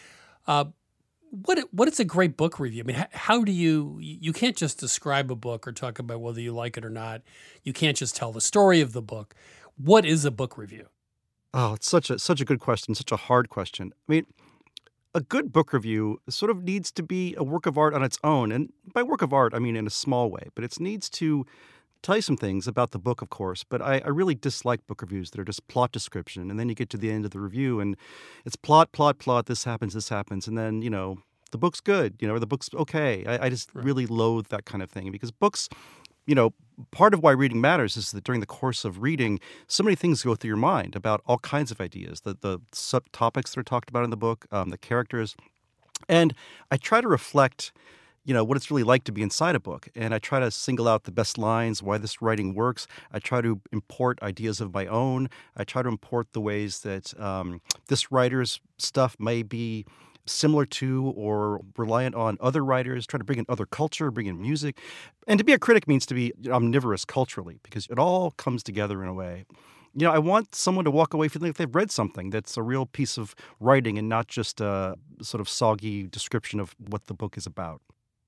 what is a great book review? I mean, how do you can't just describe a book or talk about whether you like it or not. You can't just tell the story of the book. What is a book review? Oh, it's such a good question, such a hard question. I mean, a good book review sort of needs to be a work of art on its own. And by work of art, I mean in a small way, but it needs to tell you some things about the book, of course. But I really dislike book reviews that are just plot description. And then you get to the end of the review and it's plot, this happens. And then, the book's good, or the book's okay. I just really loathe that kind of thing because books, part of why reading matters is that during the course of reading, so many things go through your mind about all kinds of ideas, the subtopics that are talked about in the book, the characters. And I try to reflect, what it's really like to be inside a book. And I try to single out the best lines, why this writing works. I try to import ideas of my own. I try to import the ways that this writer's stuff may be similar to or reliant on other writers, try to bring in other culture, bring in music. And to be a critic means to be omnivorous culturally because it all comes together in a way. I want someone to walk away feeling like they've read something that's a real piece of writing and not just a sort of soggy description of what the book is about.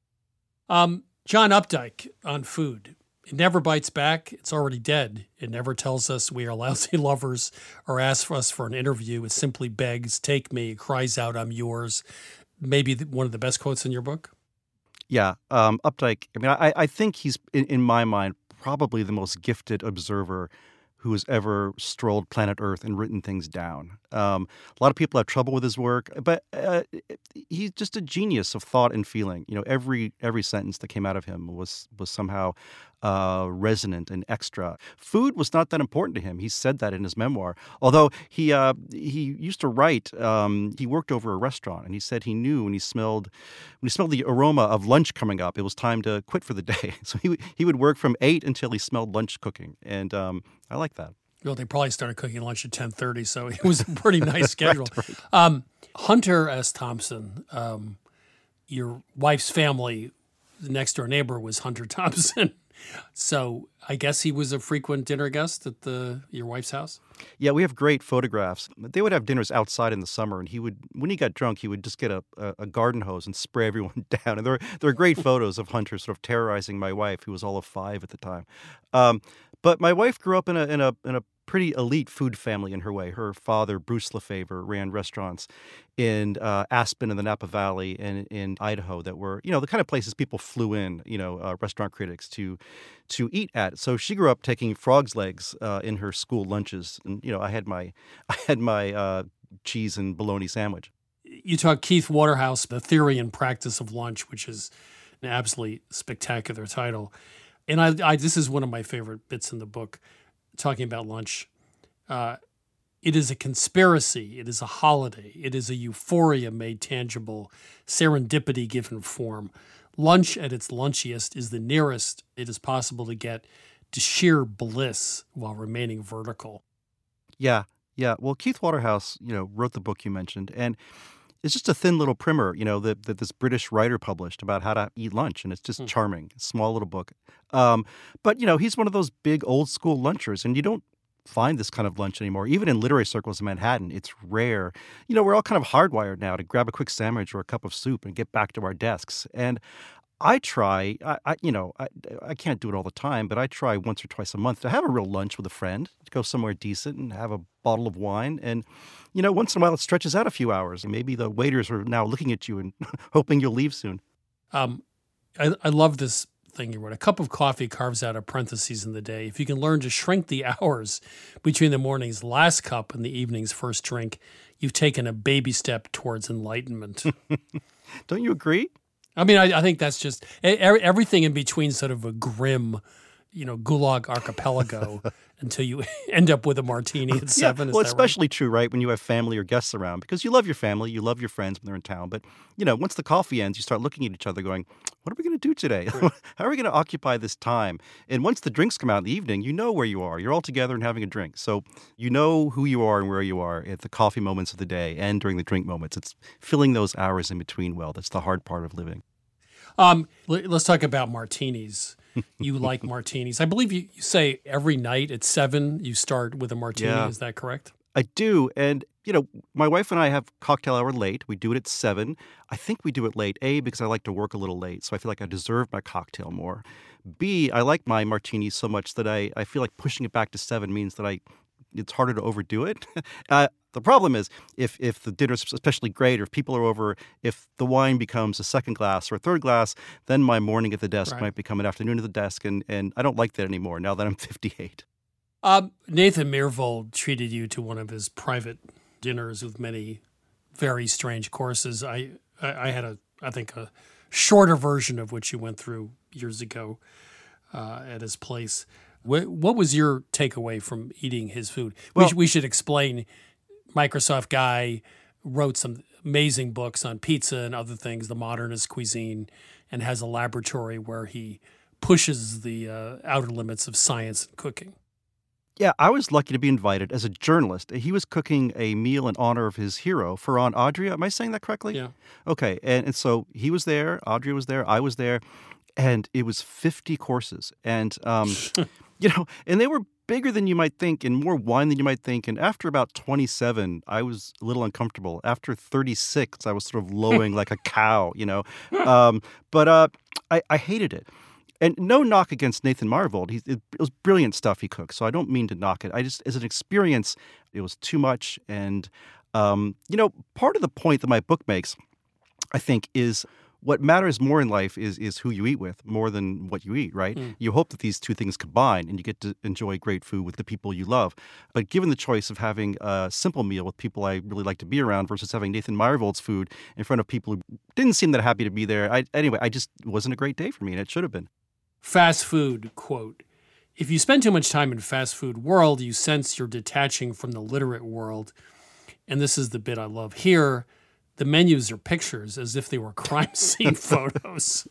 John Updike on food. It never bites back. It's already dead. It never tells us we are lousy lovers or asks us for an interview. It simply begs, take me, cries out, I'm yours. Maybe one of the best quotes in your book? Yeah. Updike, I think he's, in my mind, probably the most gifted observer who has ever strolled planet Earth and written things down. A lot of people have trouble with his work, but he's just a genius of thought and feeling. Every sentence that came out of him was somehow resonant and extra. Food was not that important to him. He said that in his memoir. Although he used to write, he worked over a restaurant, and he said he knew when he smelled the aroma of lunch coming up, it was time to quit for the day. So he would work from 8 until he smelled lunch cooking, and I like that. Well, they probably started cooking lunch at 10:30, so it was a pretty nice schedule. Right. Hunter S. Thompson, your wife's family, the next door neighbor was Hunter Thompson. So I guess he was a frequent dinner guest at your wife's house? Yeah, we have great photographs. They would have dinners outside in the summer, and when he got drunk, he would just get a garden hose and spray everyone down. And there are great photos of Hunter sort of terrorizing my wife, who was all of 5 at the time. But my wife grew up in a pretty elite food family in her way. Her father, Bruce Lefevre, ran restaurants in Aspen and the Napa Valley and in Idaho that were, the kind of places people flew in, restaurant critics to eat at. So she grew up taking frog's legs in her school lunches, and I had my cheese and bologna sandwich. You talk Keith Waterhouse, The Theory and Practice of Lunch, which is an absolutely spectacular title. And I this is one of my favorite bits in the book, talking about lunch. It is a conspiracy. It is a holiday. It is a euphoria made tangible, serendipity given form. Lunch at its lunchiest is the nearest it is possible to get to sheer bliss while remaining vertical. Yeah. Well, Keith Waterhouse, wrote the book you mentioned, and it's just a thin little primer, that this British writer published about how to eat lunch, and it's just charming, small little book. But he's one of those big old school lunchers, and you don't find this kind of lunch anymore. Even in literary circles in Manhattan, it's rare. We're all kind of hardwired now to grab a quick sandwich or a cup of soup and get back to our desks. And I try, I can't do it all the time, but I try once or twice a month to have a real lunch with a friend, to go somewhere decent and have a bottle of wine. And, once in a while it stretches out a few hours. And maybe the waiters are now looking at you and hoping you'll leave soon. I love this thing you wrote. A cup of coffee carves out a parenthesis in the day. If you can learn to shrink the hours between the morning's last cup and the evening's first drink, you've taken a baby step towards enlightenment. Don't you agree? I mean, I think that's just everything in between sort of a grim, gulag archipelago until you end up with a martini at 7. Yeah, well, especially true, right, when you have family or guests around, because you love your family, you love your friends when they're in town. But, once the coffee ends, you start looking at each other going, what are we going to do today? Right. How are we going to occupy this time? And once the drinks come out in the evening, you know where you are. You're all together and having a drink. So you know who you are and where you are at the coffee moments of the day and during the drink moments. It's filling those hours in between well. That's the hard part of living. Let's talk about martinis. You like martinis. I believe you say every night at 7 you start with a martini. Yeah. Is that correct? I do. And, my wife and I have cocktail hour late. We do it at 7. I think we do it late, A, because I like to work a little late, so I feel like I deserve my cocktail more. B, I like my martinis so much that I feel like pushing it back to 7 means that it's harder to overdo it. The problem is if the dinner's especially great or if people are over, if the wine becomes a second glass or a third glass, then my morning at the desk might become an afternoon at the desk. And I don't like that anymore now that I'm 58. Nathan Myhrvold treated you to one of his private dinners with many very strange courses. I had I think a shorter version of which you went through years ago at his place. What was your takeaway from eating his food? Well, we should explain. Microsoft guy, wrote some amazing books on pizza and other things, the modernist cuisine, and has a laboratory where he pushes the outer limits of science and cooking. Yeah, I was lucky to be invited as a journalist. He was cooking a meal in honor of his hero, Ferran Adria. Am I saying that correctly? Yeah. Okay, and so he was there, Adria was there, I was there, and it was 50 courses. And, and they were bigger than you might think and more wine than you might think. And after about 27, I was a little uncomfortable. After 36, I was sort of lowing like a cow, But I hated it. And no knock against Nathan Myhrvold. It was brilliant stuff he cooked, so I don't mean to knock it. I just, as an experience, it was too much. And, part of the point that my book makes, I think, is what matters more in life is who you eat with more than what you eat, right? Mm. You hope that these two things combine and you get to enjoy great food with the people you love. But given the choice of having a simple meal with people I really like to be around versus having Nathan Myhrvold's food in front of people who didn't seem that happy to be there, it wasn't a great day for me, and it should have been. Fast food, quote, if you spend too much time in fast food world, you sense you're detaching from the literate world. And this is the bit I love here. The menus are pictures as if they were crime scene photos.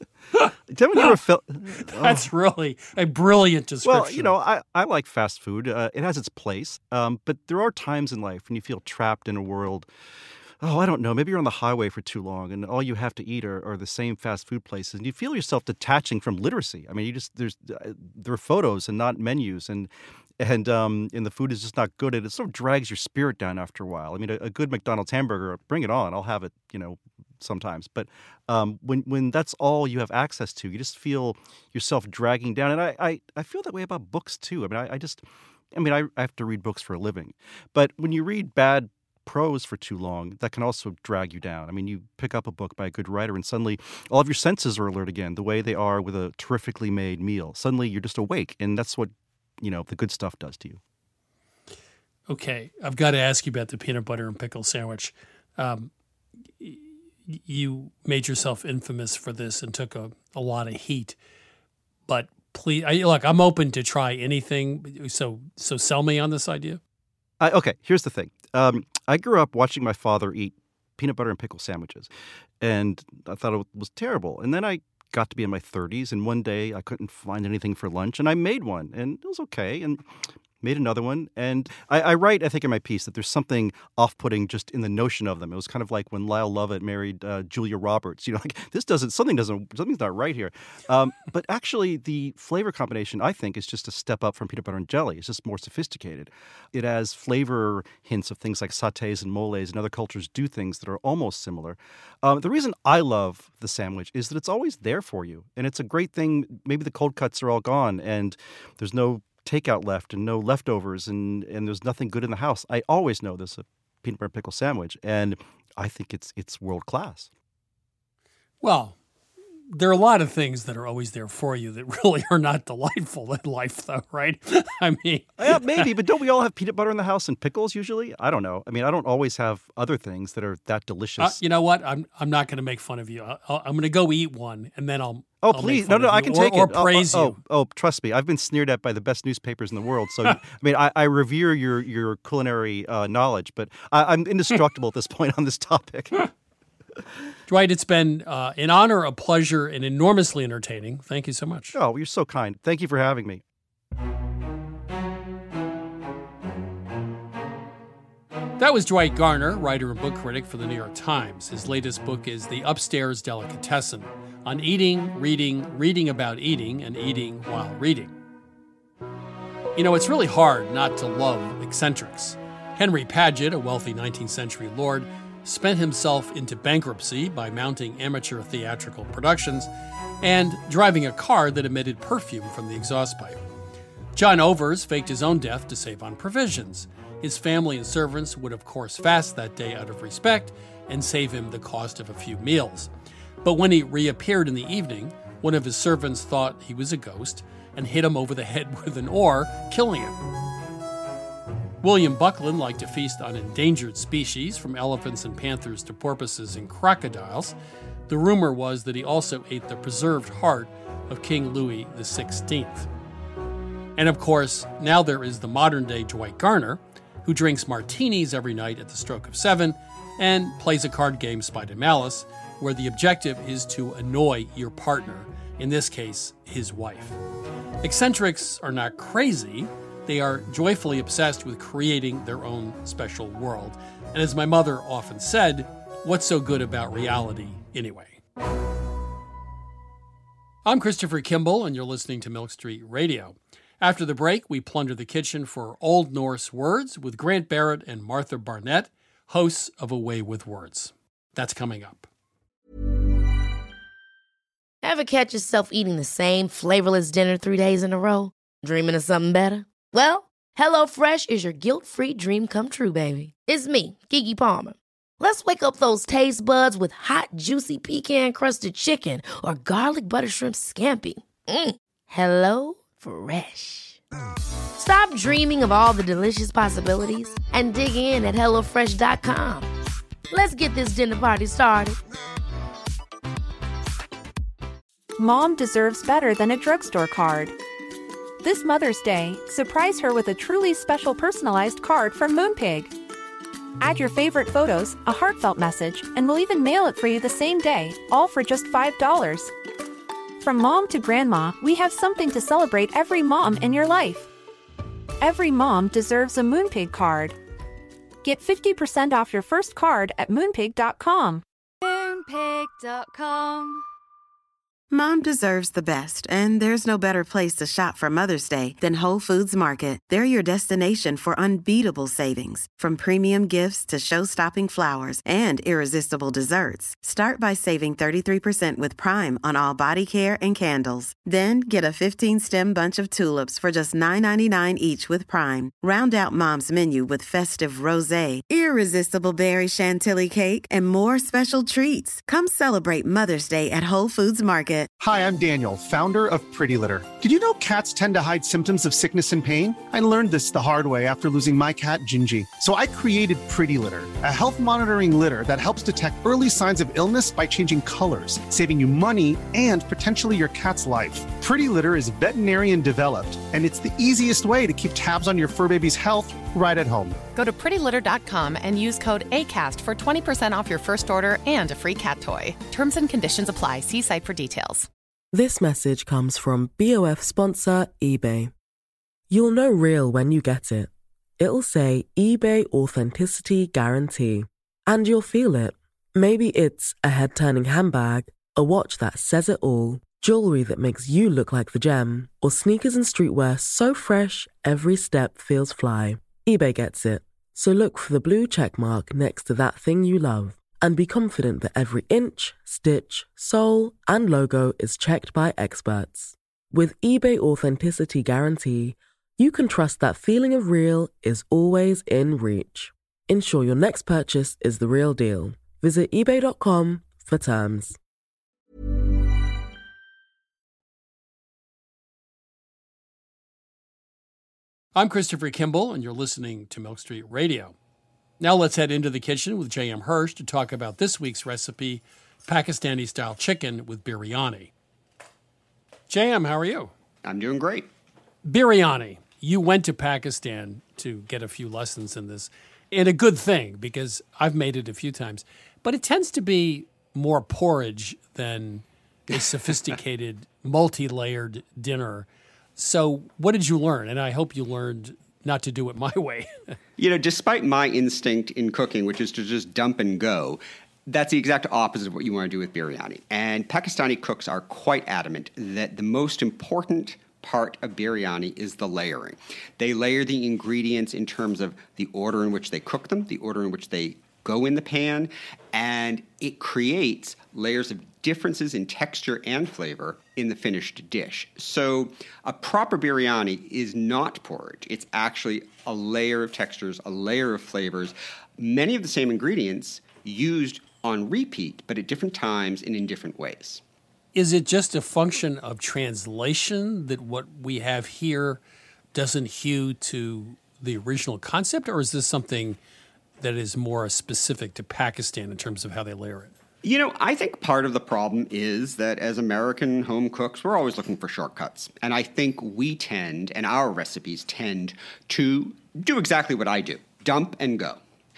That's really a brilliant description. Well, I like fast food. It has its place. But there are times in life when you feel trapped in a world. I don't know. Maybe you're on the highway for too long and all you have to eat are the same fast food places. And you feel yourself detaching from literacy. I mean, there are photos and not menus and the food is just not good. And it sort of drags your spirit down after a while. I mean, a good McDonald's hamburger, bring it on. I'll have it, sometimes. But when that's all you have access to, you just feel yourself dragging down. And I feel that way about books too. I mean, I have to read books for a living. But when you read bad prose for too long, that can also drag you down. I mean, you pick up a book by a good writer and suddenly all of your senses are alert again, the way they are with a terrifically made meal. Suddenly you're just awake, and that's what, the good stuff does to you. Okay, I've got to ask you about the peanut butter and pickle sandwich. You made yourself infamous for this and took a lot of heat. But please, look, I'm open to try anything, so sell me on this idea. Okay, here's the thing. I grew up watching my father eat peanut butter and pickle sandwiches, and I thought it was terrible. And then I got to be in my 30s, and one day I couldn't find anything for lunch, and I made one, and it was okay, and made another one. And I write, I think, in my piece that there's something off-putting just in the notion of them. It was kind of like when Lyle Lovett married Julia Roberts. Something's not right here. But actually, the flavor combination, I think, is just a step up from peanut butter and jelly. It's just more sophisticated. It has flavor hints of things like sautés and moles, and other cultures do things that are almost similar. The reason I love the sandwich is that it's always there for you. And it's a great thing. Maybe the cold cuts are all gone, and there's no takeout left and no leftovers and there's nothing good in the house. I always know there's a peanut butter and pickle sandwich, and I think it's world class. Well, there are a lot of things that are always there for you that really are not delightful in life, though, right? I mean... Yeah, maybe, but don't we all have peanut butter in the house and pickles usually? I don't know. I mean, I don't always have other things that are that delicious. You know what? I'm not going to make fun of you. I'm going to go eat one, and then I'll please. No, I can take or it. praise you. Oh, trust me. I've been sneered at by the best newspapers in the world. So, I mean, I revere your culinary knowledge, but I'm indestructible at this point on this topic. Dwight, it's been an honor, a pleasure, and enormously entertaining. Thank you so much. Oh, you're so kind. Thank you for having me. That was Dwight Garner, writer and book critic for the New York Times. His latest book is The Upstairs Delicatessen, on eating, reading about eating, and eating while reading. You know, it's really hard not to love eccentrics. Henry Paget, a wealthy 19th century lord, spent himself into bankruptcy by mounting amateur theatrical productions and driving a car that emitted perfume from the exhaust pipe. John Overs faked his own death to save on provisions. His family and servants would, of course, fast that day out of respect and save him the cost of a few meals. But when he reappeared in the evening, one of his servants thought he was a ghost and hit him over the head with an oar, killing him. William Buckland liked to feast on endangered species, from elephants and panthers to porpoises and crocodiles. The rumor was that he also ate the preserved heart of King Louis XVI. And of course, now there is the modern-day Dwight Garner, who drinks martinis every night at the stroke of 7 and plays a card game, Spite and Malice, where the objective is to annoy your partner, in this case, his wife. Eccentrics are not crazy. They are joyfully obsessed with creating their own special world. And as my mother often said, what's so good about reality anyway? I'm Christopher Kimball, and you're listening to Milk Street Radio. After the break, we plunder the kitchen for Old Norse words with Grant Barrett and Martha Barnett, hosts of A Way with Words. That's coming up. Ever catch yourself eating the same flavorless dinner 3 days in a row? Dreaming of something better? Well, HelloFresh is your guilt-free dream come true, baby. It's me, Keke Palmer. Let's wake up those taste buds with hot, juicy pecan-crusted chicken or garlic butter shrimp scampi. HelloFresh. Stop dreaming of all the delicious possibilities and dig in at HelloFresh.com. Let's get this dinner party started. Mom deserves better than a drugstore card. This Mother's Day, surprise her with a truly special personalized card from Moonpig. Add your favorite photos, a heartfelt message, and we'll even mail it for you the same day, all for just $5. From mom to grandma, we have something to celebrate every mom in your life. Every mom deserves a Moonpig card. Get 50% off your first card at Moonpig.com. Moonpig.com. Mom deserves the best, and there's no better place to shop for Mother's Day than Whole Foods Market. They're your destination for unbeatable savings, from premium gifts to show-stopping flowers and irresistible desserts. Start by saving 33% with Prime on all body care and candles. Then get a 15-stem bunch of tulips for just $9.99 each with Prime. Round out Mom's menu with festive rosé, irresistible berry chantilly cake, and more special treats. Come celebrate Mother's Day at Whole Foods Market. Hi, I'm Daniel, founder of Pretty Litter. Did you know cats tend to hide symptoms of sickness and pain? I learned this the hard way after losing my cat, Gingy. So I created Pretty Litter, a health monitoring litter that helps detect early signs of illness by changing colors, saving you money and potentially your cat's life. Pretty Litter is veterinarian developed, and it's the easiest way to keep tabs on your fur baby's health right at home. Go to prettylitter.com and use code ACAST for 20% off your first order and a free cat toy. Terms and conditions apply. See site for details. This message comes from BOF sponsor eBay. You'll know real when you get it. It'll say eBay Authenticity Guarantee. And you'll feel it. Maybe it's a head-turning handbag, a watch that says it all, jewelry that makes you look like the gem, or sneakers and streetwear so fresh every step feels fly. eBay gets it. So look for the blue check mark next to that thing you love. And be confident that every inch, stitch, sole, and logo is checked by experts. With eBay Authenticity Guarantee, you can trust that feeling of real is always in reach. Ensure your next purchase is the real deal. Visit eBay.com for terms. I'm Christopher Kimball, and you're listening to Milk Street Radio. Now let's head into the kitchen with J.M. Hirsch to talk about this week's recipe, Pakistani-style chicken with biryani. J.M., how are you? I'm doing great. Biryani. You went to Pakistan to get a few lessons in this, and a good thing, because I've made it a few times. But it tends to be more porridge than a sophisticated, multi-layered dinner. So what did you learn? And I hope you learned not to do it my way. Despite my instinct in cooking, which is to just dump and go, that's the exact opposite of what you want to do with biryani. And Pakistani cooks are quite adamant that the most important part of biryani is the layering. They layer the ingredients in terms of the order in which they cook them, the order in which they go in the pan, and it creates layers of differences in texture and flavor in the finished dish. So a proper biryani is not porridge. It's actually a layer of textures, a layer of flavors, many of the same ingredients used on repeat, but at different times and in different ways. Is it just a function of translation that what we have here doesn't hew to the original concept, or is this something that is more specific to Pakistan in terms of how they layer it? I think part of the problem is that as American home cooks, we're always looking for shortcuts. And I think we tend, and our recipes tend, to do exactly what I do, dump and go.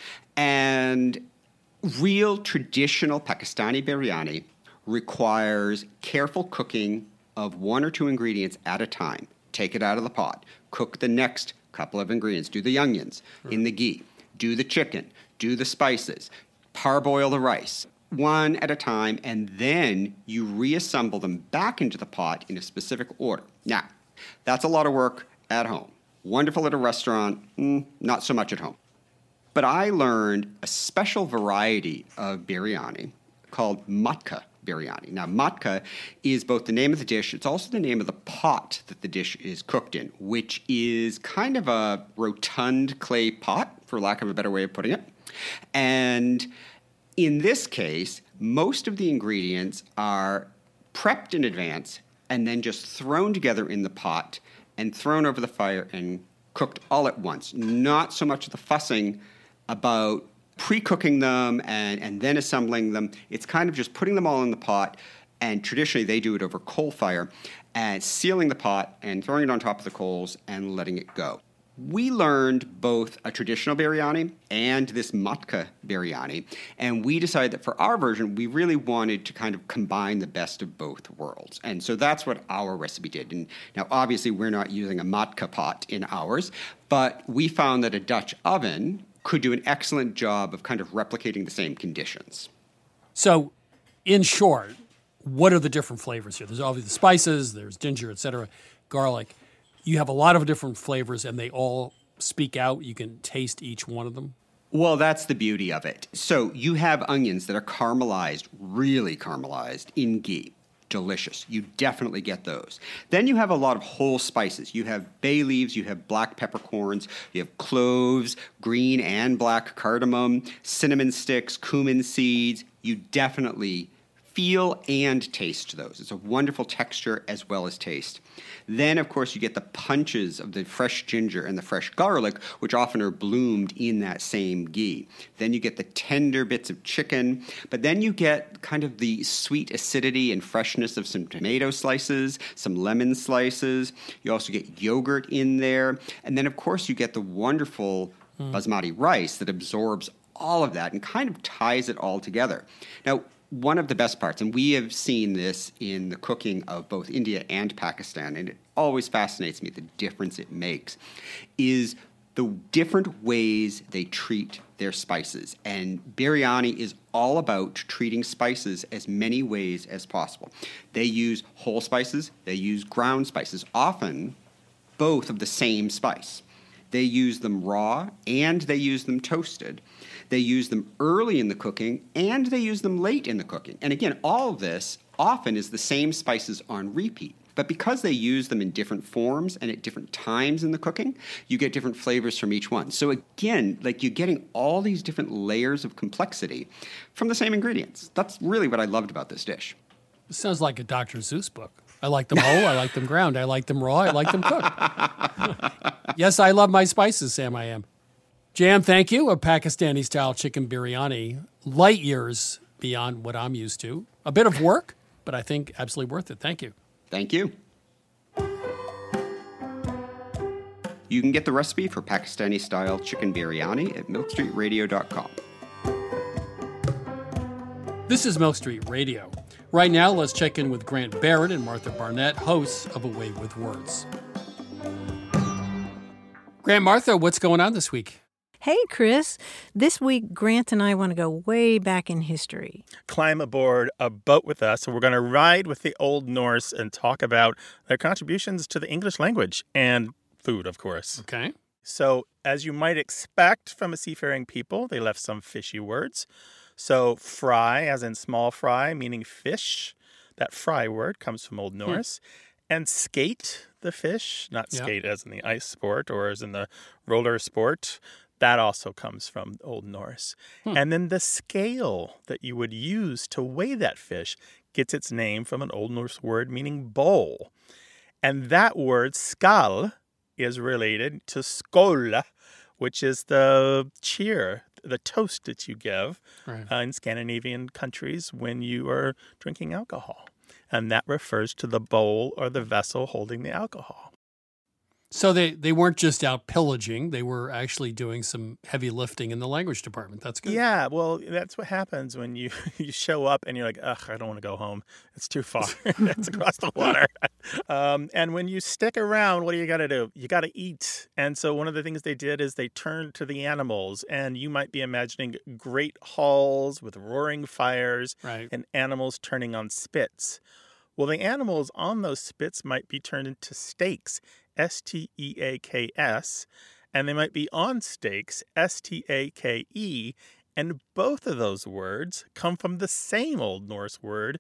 And real traditional Pakistani biryani requires careful cooking of one or two ingredients at a time. Take it out of the pot. Cook the next couple of ingredients. Do the onions in the ghee. Do the chicken. Do the spices. Parboil the rice. One at a time, and then you reassemble them back into the pot in a specific order. Now, that's a lot of work at home. Wonderful at a restaurant, not so much at home. But I learned a special variety of biryani called matka biryani. Now, matka is both the name of the dish, it's also the name of the pot that the dish is cooked in, which is kind of a rotund clay pot, for lack of a better way of putting it. And in this case, most of the ingredients are prepped in advance and then just thrown together in the pot and thrown over the fire and cooked all at once. Not so much the fussing about pre-cooking them and then assembling them. It's kind of just putting them all in the pot, and traditionally they do it over coal fire, and sealing the pot and throwing it on top of the coals and letting it go. We learned both a traditional biryani and this matka biryani, and we decided that for our version, we really wanted to kind of combine the best of both worlds. And so that's what our recipe did. And now, obviously, we're not using a matka pot in ours, but we found that a Dutch oven could do an excellent job of kind of replicating the same conditions. So, in short, what are the different flavors here? There's obviously the spices, there's ginger, etc., garlic. You have a lot of different flavors, and they all speak out. You can taste each one of them. Well, that's the beauty of it. So you have onions that are caramelized, really caramelized in ghee. Delicious. You definitely get those. Then you have a lot of whole spices. You have bay leaves, you have black peppercorns, you have cloves, green and black cardamom, cinnamon sticks, cumin seeds. You definitely feel and taste those. It's a wonderful texture as well as taste. Then, of course, you get the punches of the fresh ginger and the fresh garlic, which often are bloomed in that same ghee. Then you get the tender bits of chicken, but then you get kind of the sweet acidity and freshness of some tomato slices, some lemon slices. You also get yogurt in there. And then, of course, you get the wonderful basmati rice that absorbs all of that and kind of ties it all together. Now, one of the best parts, and we have seen this in the cooking of both India and Pakistan, and it always fascinates me the difference it makes, is the different ways they treat their spices. And biryani is all about treating spices as many ways as possible. They use whole spices, they use ground spices, often both of the same spice. They use them raw and they use them toasted. They use them early in the cooking, and they use them late in the cooking. And again, all of this often is the same spices on repeat. But because they use them in different forms and at different times in the cooking, you get different flavors from each one. So again, like you're getting all these different layers of complexity from the same ingredients. That's really what I loved about this dish. It sounds like a Dr. Seuss book. I like them whole, I like them ground, I like them raw, I like them cooked. Yes, I love my spices, Sam, I am. Jam, thank you. A Pakistani-style chicken biryani, light years beyond what I'm used to. A bit of work, but I think absolutely worth it. Thank you. Thank you. You can get the recipe for Pakistani-style chicken biryani at milkstreetradio.com. This is Milk Street Radio. Right now, let's check in with Grant Barrett and Martha Barnett, hosts of A Way with Words. Grant, Martha, what's going on this week? Hey, Chris. This week, Grant and I want to go way back in history. Climb aboard a boat with us. We're going to ride with the Old Norse and talk about their contributions to the English language and food, of course. Okay. So, as you might expect from a seafaring people, they left some fishy words. So, fry, as in small fry, meaning fish. That fry word comes from Old Norse. And skate, the fish, not skate as in the ice sport or as in the roller sport. That also comes from Old Norse. And then the scale that you would use to weigh that fish gets its name from an Old Norse word meaning bowl. And that word, skal, is related to skål, which is the cheer, the toast that you give in Scandinavian countries when you are drinking alcohol. And that refers to the bowl or the vessel holding the alcohol. So they weren't just out pillaging. They were actually doing some heavy lifting in the language department. That's good. Yeah, well, that's what happens when you show up and you're like, ugh, I don't want to go home. It's too far. It's across the water. And when you stick around, what do you got to do? You got to eat. And so one of the things they did is they turned to the animals. And you might be imagining great halls with roaring fires and animals turning on spits. Well, the animals on those spits might be turned into steaks, S-T-E-A-K-S, and they might be on stakes, S-T-A-K-E, and both of those words come from the same Old Norse word,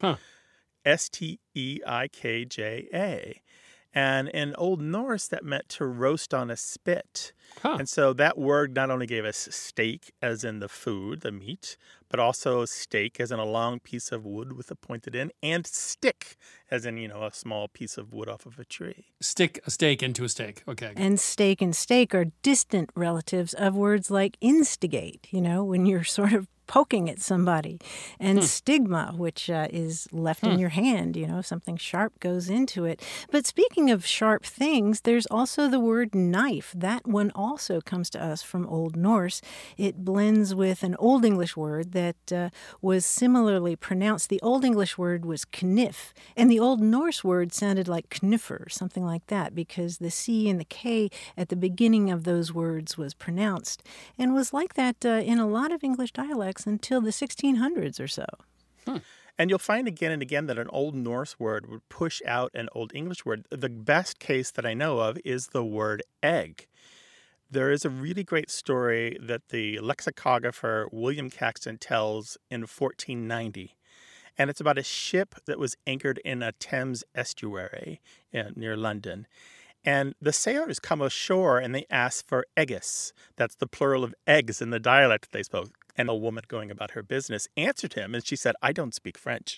S-T-E-I-K-J-A. And in Old Norse, that meant to roast on a spit. And so that word not only gave us steak, as in the food, the meat, but also steak, as in a long piece of wood with a pointed end, and stick, as in, a small piece of wood off of a tree. Stick a steak into a steak. Okay. And steak are distant relatives of words like instigate, when you're sort of poking at somebody, and stigma, which is left in your hand, something sharp goes into it. But speaking of sharp things, there's also the word knife. That one also comes to us from Old Norse. It blends with an Old English word that was similarly pronounced. The Old English word was kniff, and the Old Norse word sounded like kniffer, something like that, because the C and the K at the beginning of those words was pronounced, and was like that in a lot of English dialects until the 1600s or so. And you'll find again and again that an Old Norse word would push out an Old English word. The best case that I know of is the word egg. There is a really great story that the lexicographer William Caxton tells in 1490. And it's about a ship that was anchored in a Thames estuary near London. And the sailors come ashore and they ask for eggus. That's the plural of eggs in the dialect they spoke. And a woman going about her business answered him, and she said, I don't speak French.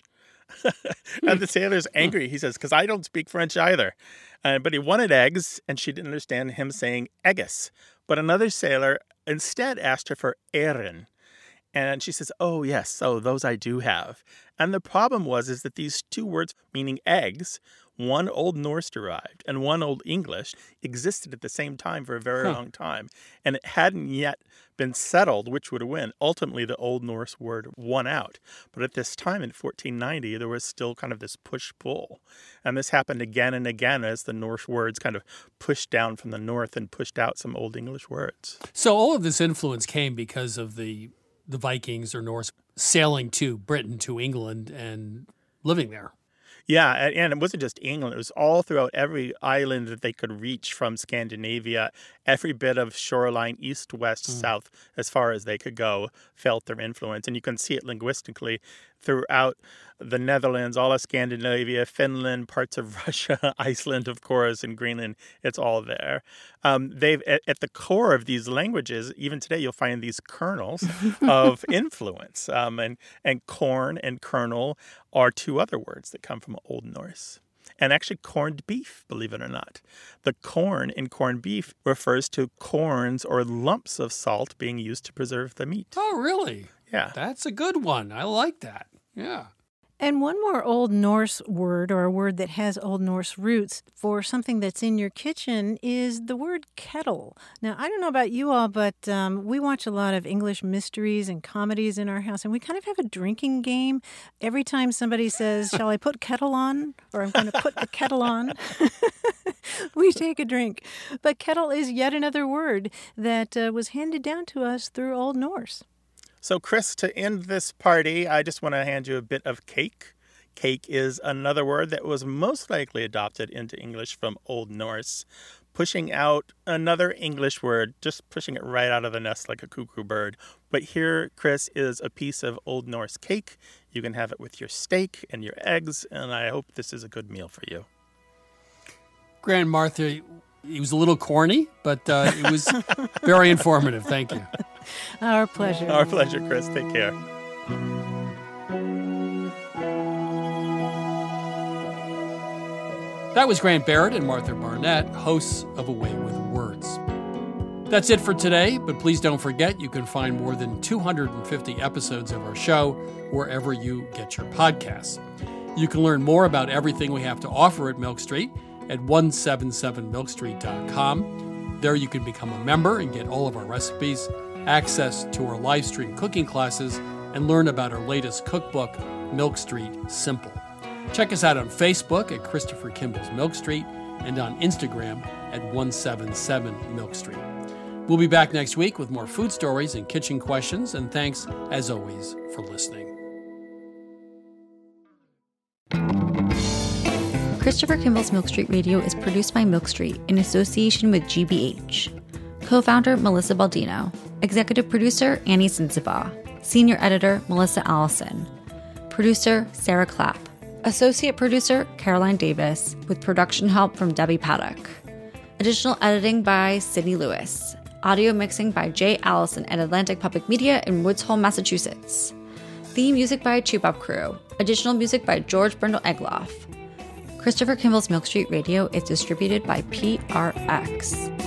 And the sailor's angry. He says, because I don't speak French either. But he wanted eggs, and she didn't understand him saying eggus. But another sailor instead asked her for æren. And she says, oh, yes, those I do have. And the problem is that these two words meaning eggs, one Old Norse derived and one Old English, existed at the same time for a very long time. And it hadn't yet been settled which would win. Ultimately, the Old Norse word won out. But at this time in 1490, there was still kind of this push-pull. And this happened again and again as the Norse words kind of pushed down from the north and pushed out some Old English words. So all of this influence came because of the Vikings or Norse sailing to Britain, to England, and living there. Yeah, and it wasn't just England. It was all throughout every island that they could reach from Scandinavia. Every bit of shoreline, east, west, south, as far as they could go, felt their influence. And you can see it linguistically throughout the Netherlands, all of Scandinavia, Finland, parts of Russia, Iceland, of course, and Greenland. It's all there. They've at the core of these languages, even today, you'll find these kernels of influence. And corn and kernel are two other words that come from Old Norse. And actually corned beef, believe it or not. The corn in corned beef refers to corns or lumps of salt being used to preserve the meat. Oh, really? Yeah. That's a good one. I like that. Yeah. And one more Old Norse word, or a word that has Old Norse roots, for something that's in your kitchen is the word kettle. Now, I don't know about you all, but we watch a lot of English mysteries and comedies in our house, and we kind of have a drinking game. Every time somebody says, shall I put kettle on? Or I'm going to put the kettle on. We take a drink. But kettle is yet another word that was handed down to us through Old Norse. So, Chris, to end this party, I just want to hand you a bit of cake. Cake is another word that was most likely adopted into English from Old Norse, pushing out another English word, just pushing it right out of the nest like a cuckoo bird. But here, Chris, is a piece of Old Norse cake. You can have it with your steak and your eggs, and I hope this is a good meal for you. Grand Martha, it was a little corny, but it was very informative. Thank you. Our pleasure. Our pleasure, Chris. Take care. That was Grant Barrett and Martha Barnett, hosts of A Way with Words. That's it for today, but please don't forget you can find more than 250 episodes of our show wherever you get your podcasts. You can learn more about everything we have to offer at Milk Street at 177milkstreet.com. There you can become a member and get all of our recipes, access to our live stream cooking classes, and learn about our latest cookbook, Milk Street Simple. Check us out on Facebook at Christopher Kimball's Milk Street and on Instagram at 177Milk Street. We'll be back next week with more food stories and kitchen questions, and thanks, as always, for listening. Christopher Kimball's Milk Street Radio is produced by Milk Street in association with GBH. Co-founder Melissa Baldino. Executive producer Annie Sensibaugh. Senior editor Melissa Allison. Producer Sarah Clapp. Associate producer Caroline Davis, with production help from Debbie Paddock. Additional editing by Sydney Lewis. Audio mixing by Jay Allison at Atlantic Public Media in Woods Hole, Massachusetts. Theme music by Chubop Crew. Additional music by George Brindle Egloff. Christopher Kimball's Milk Street Radio is distributed by PRX.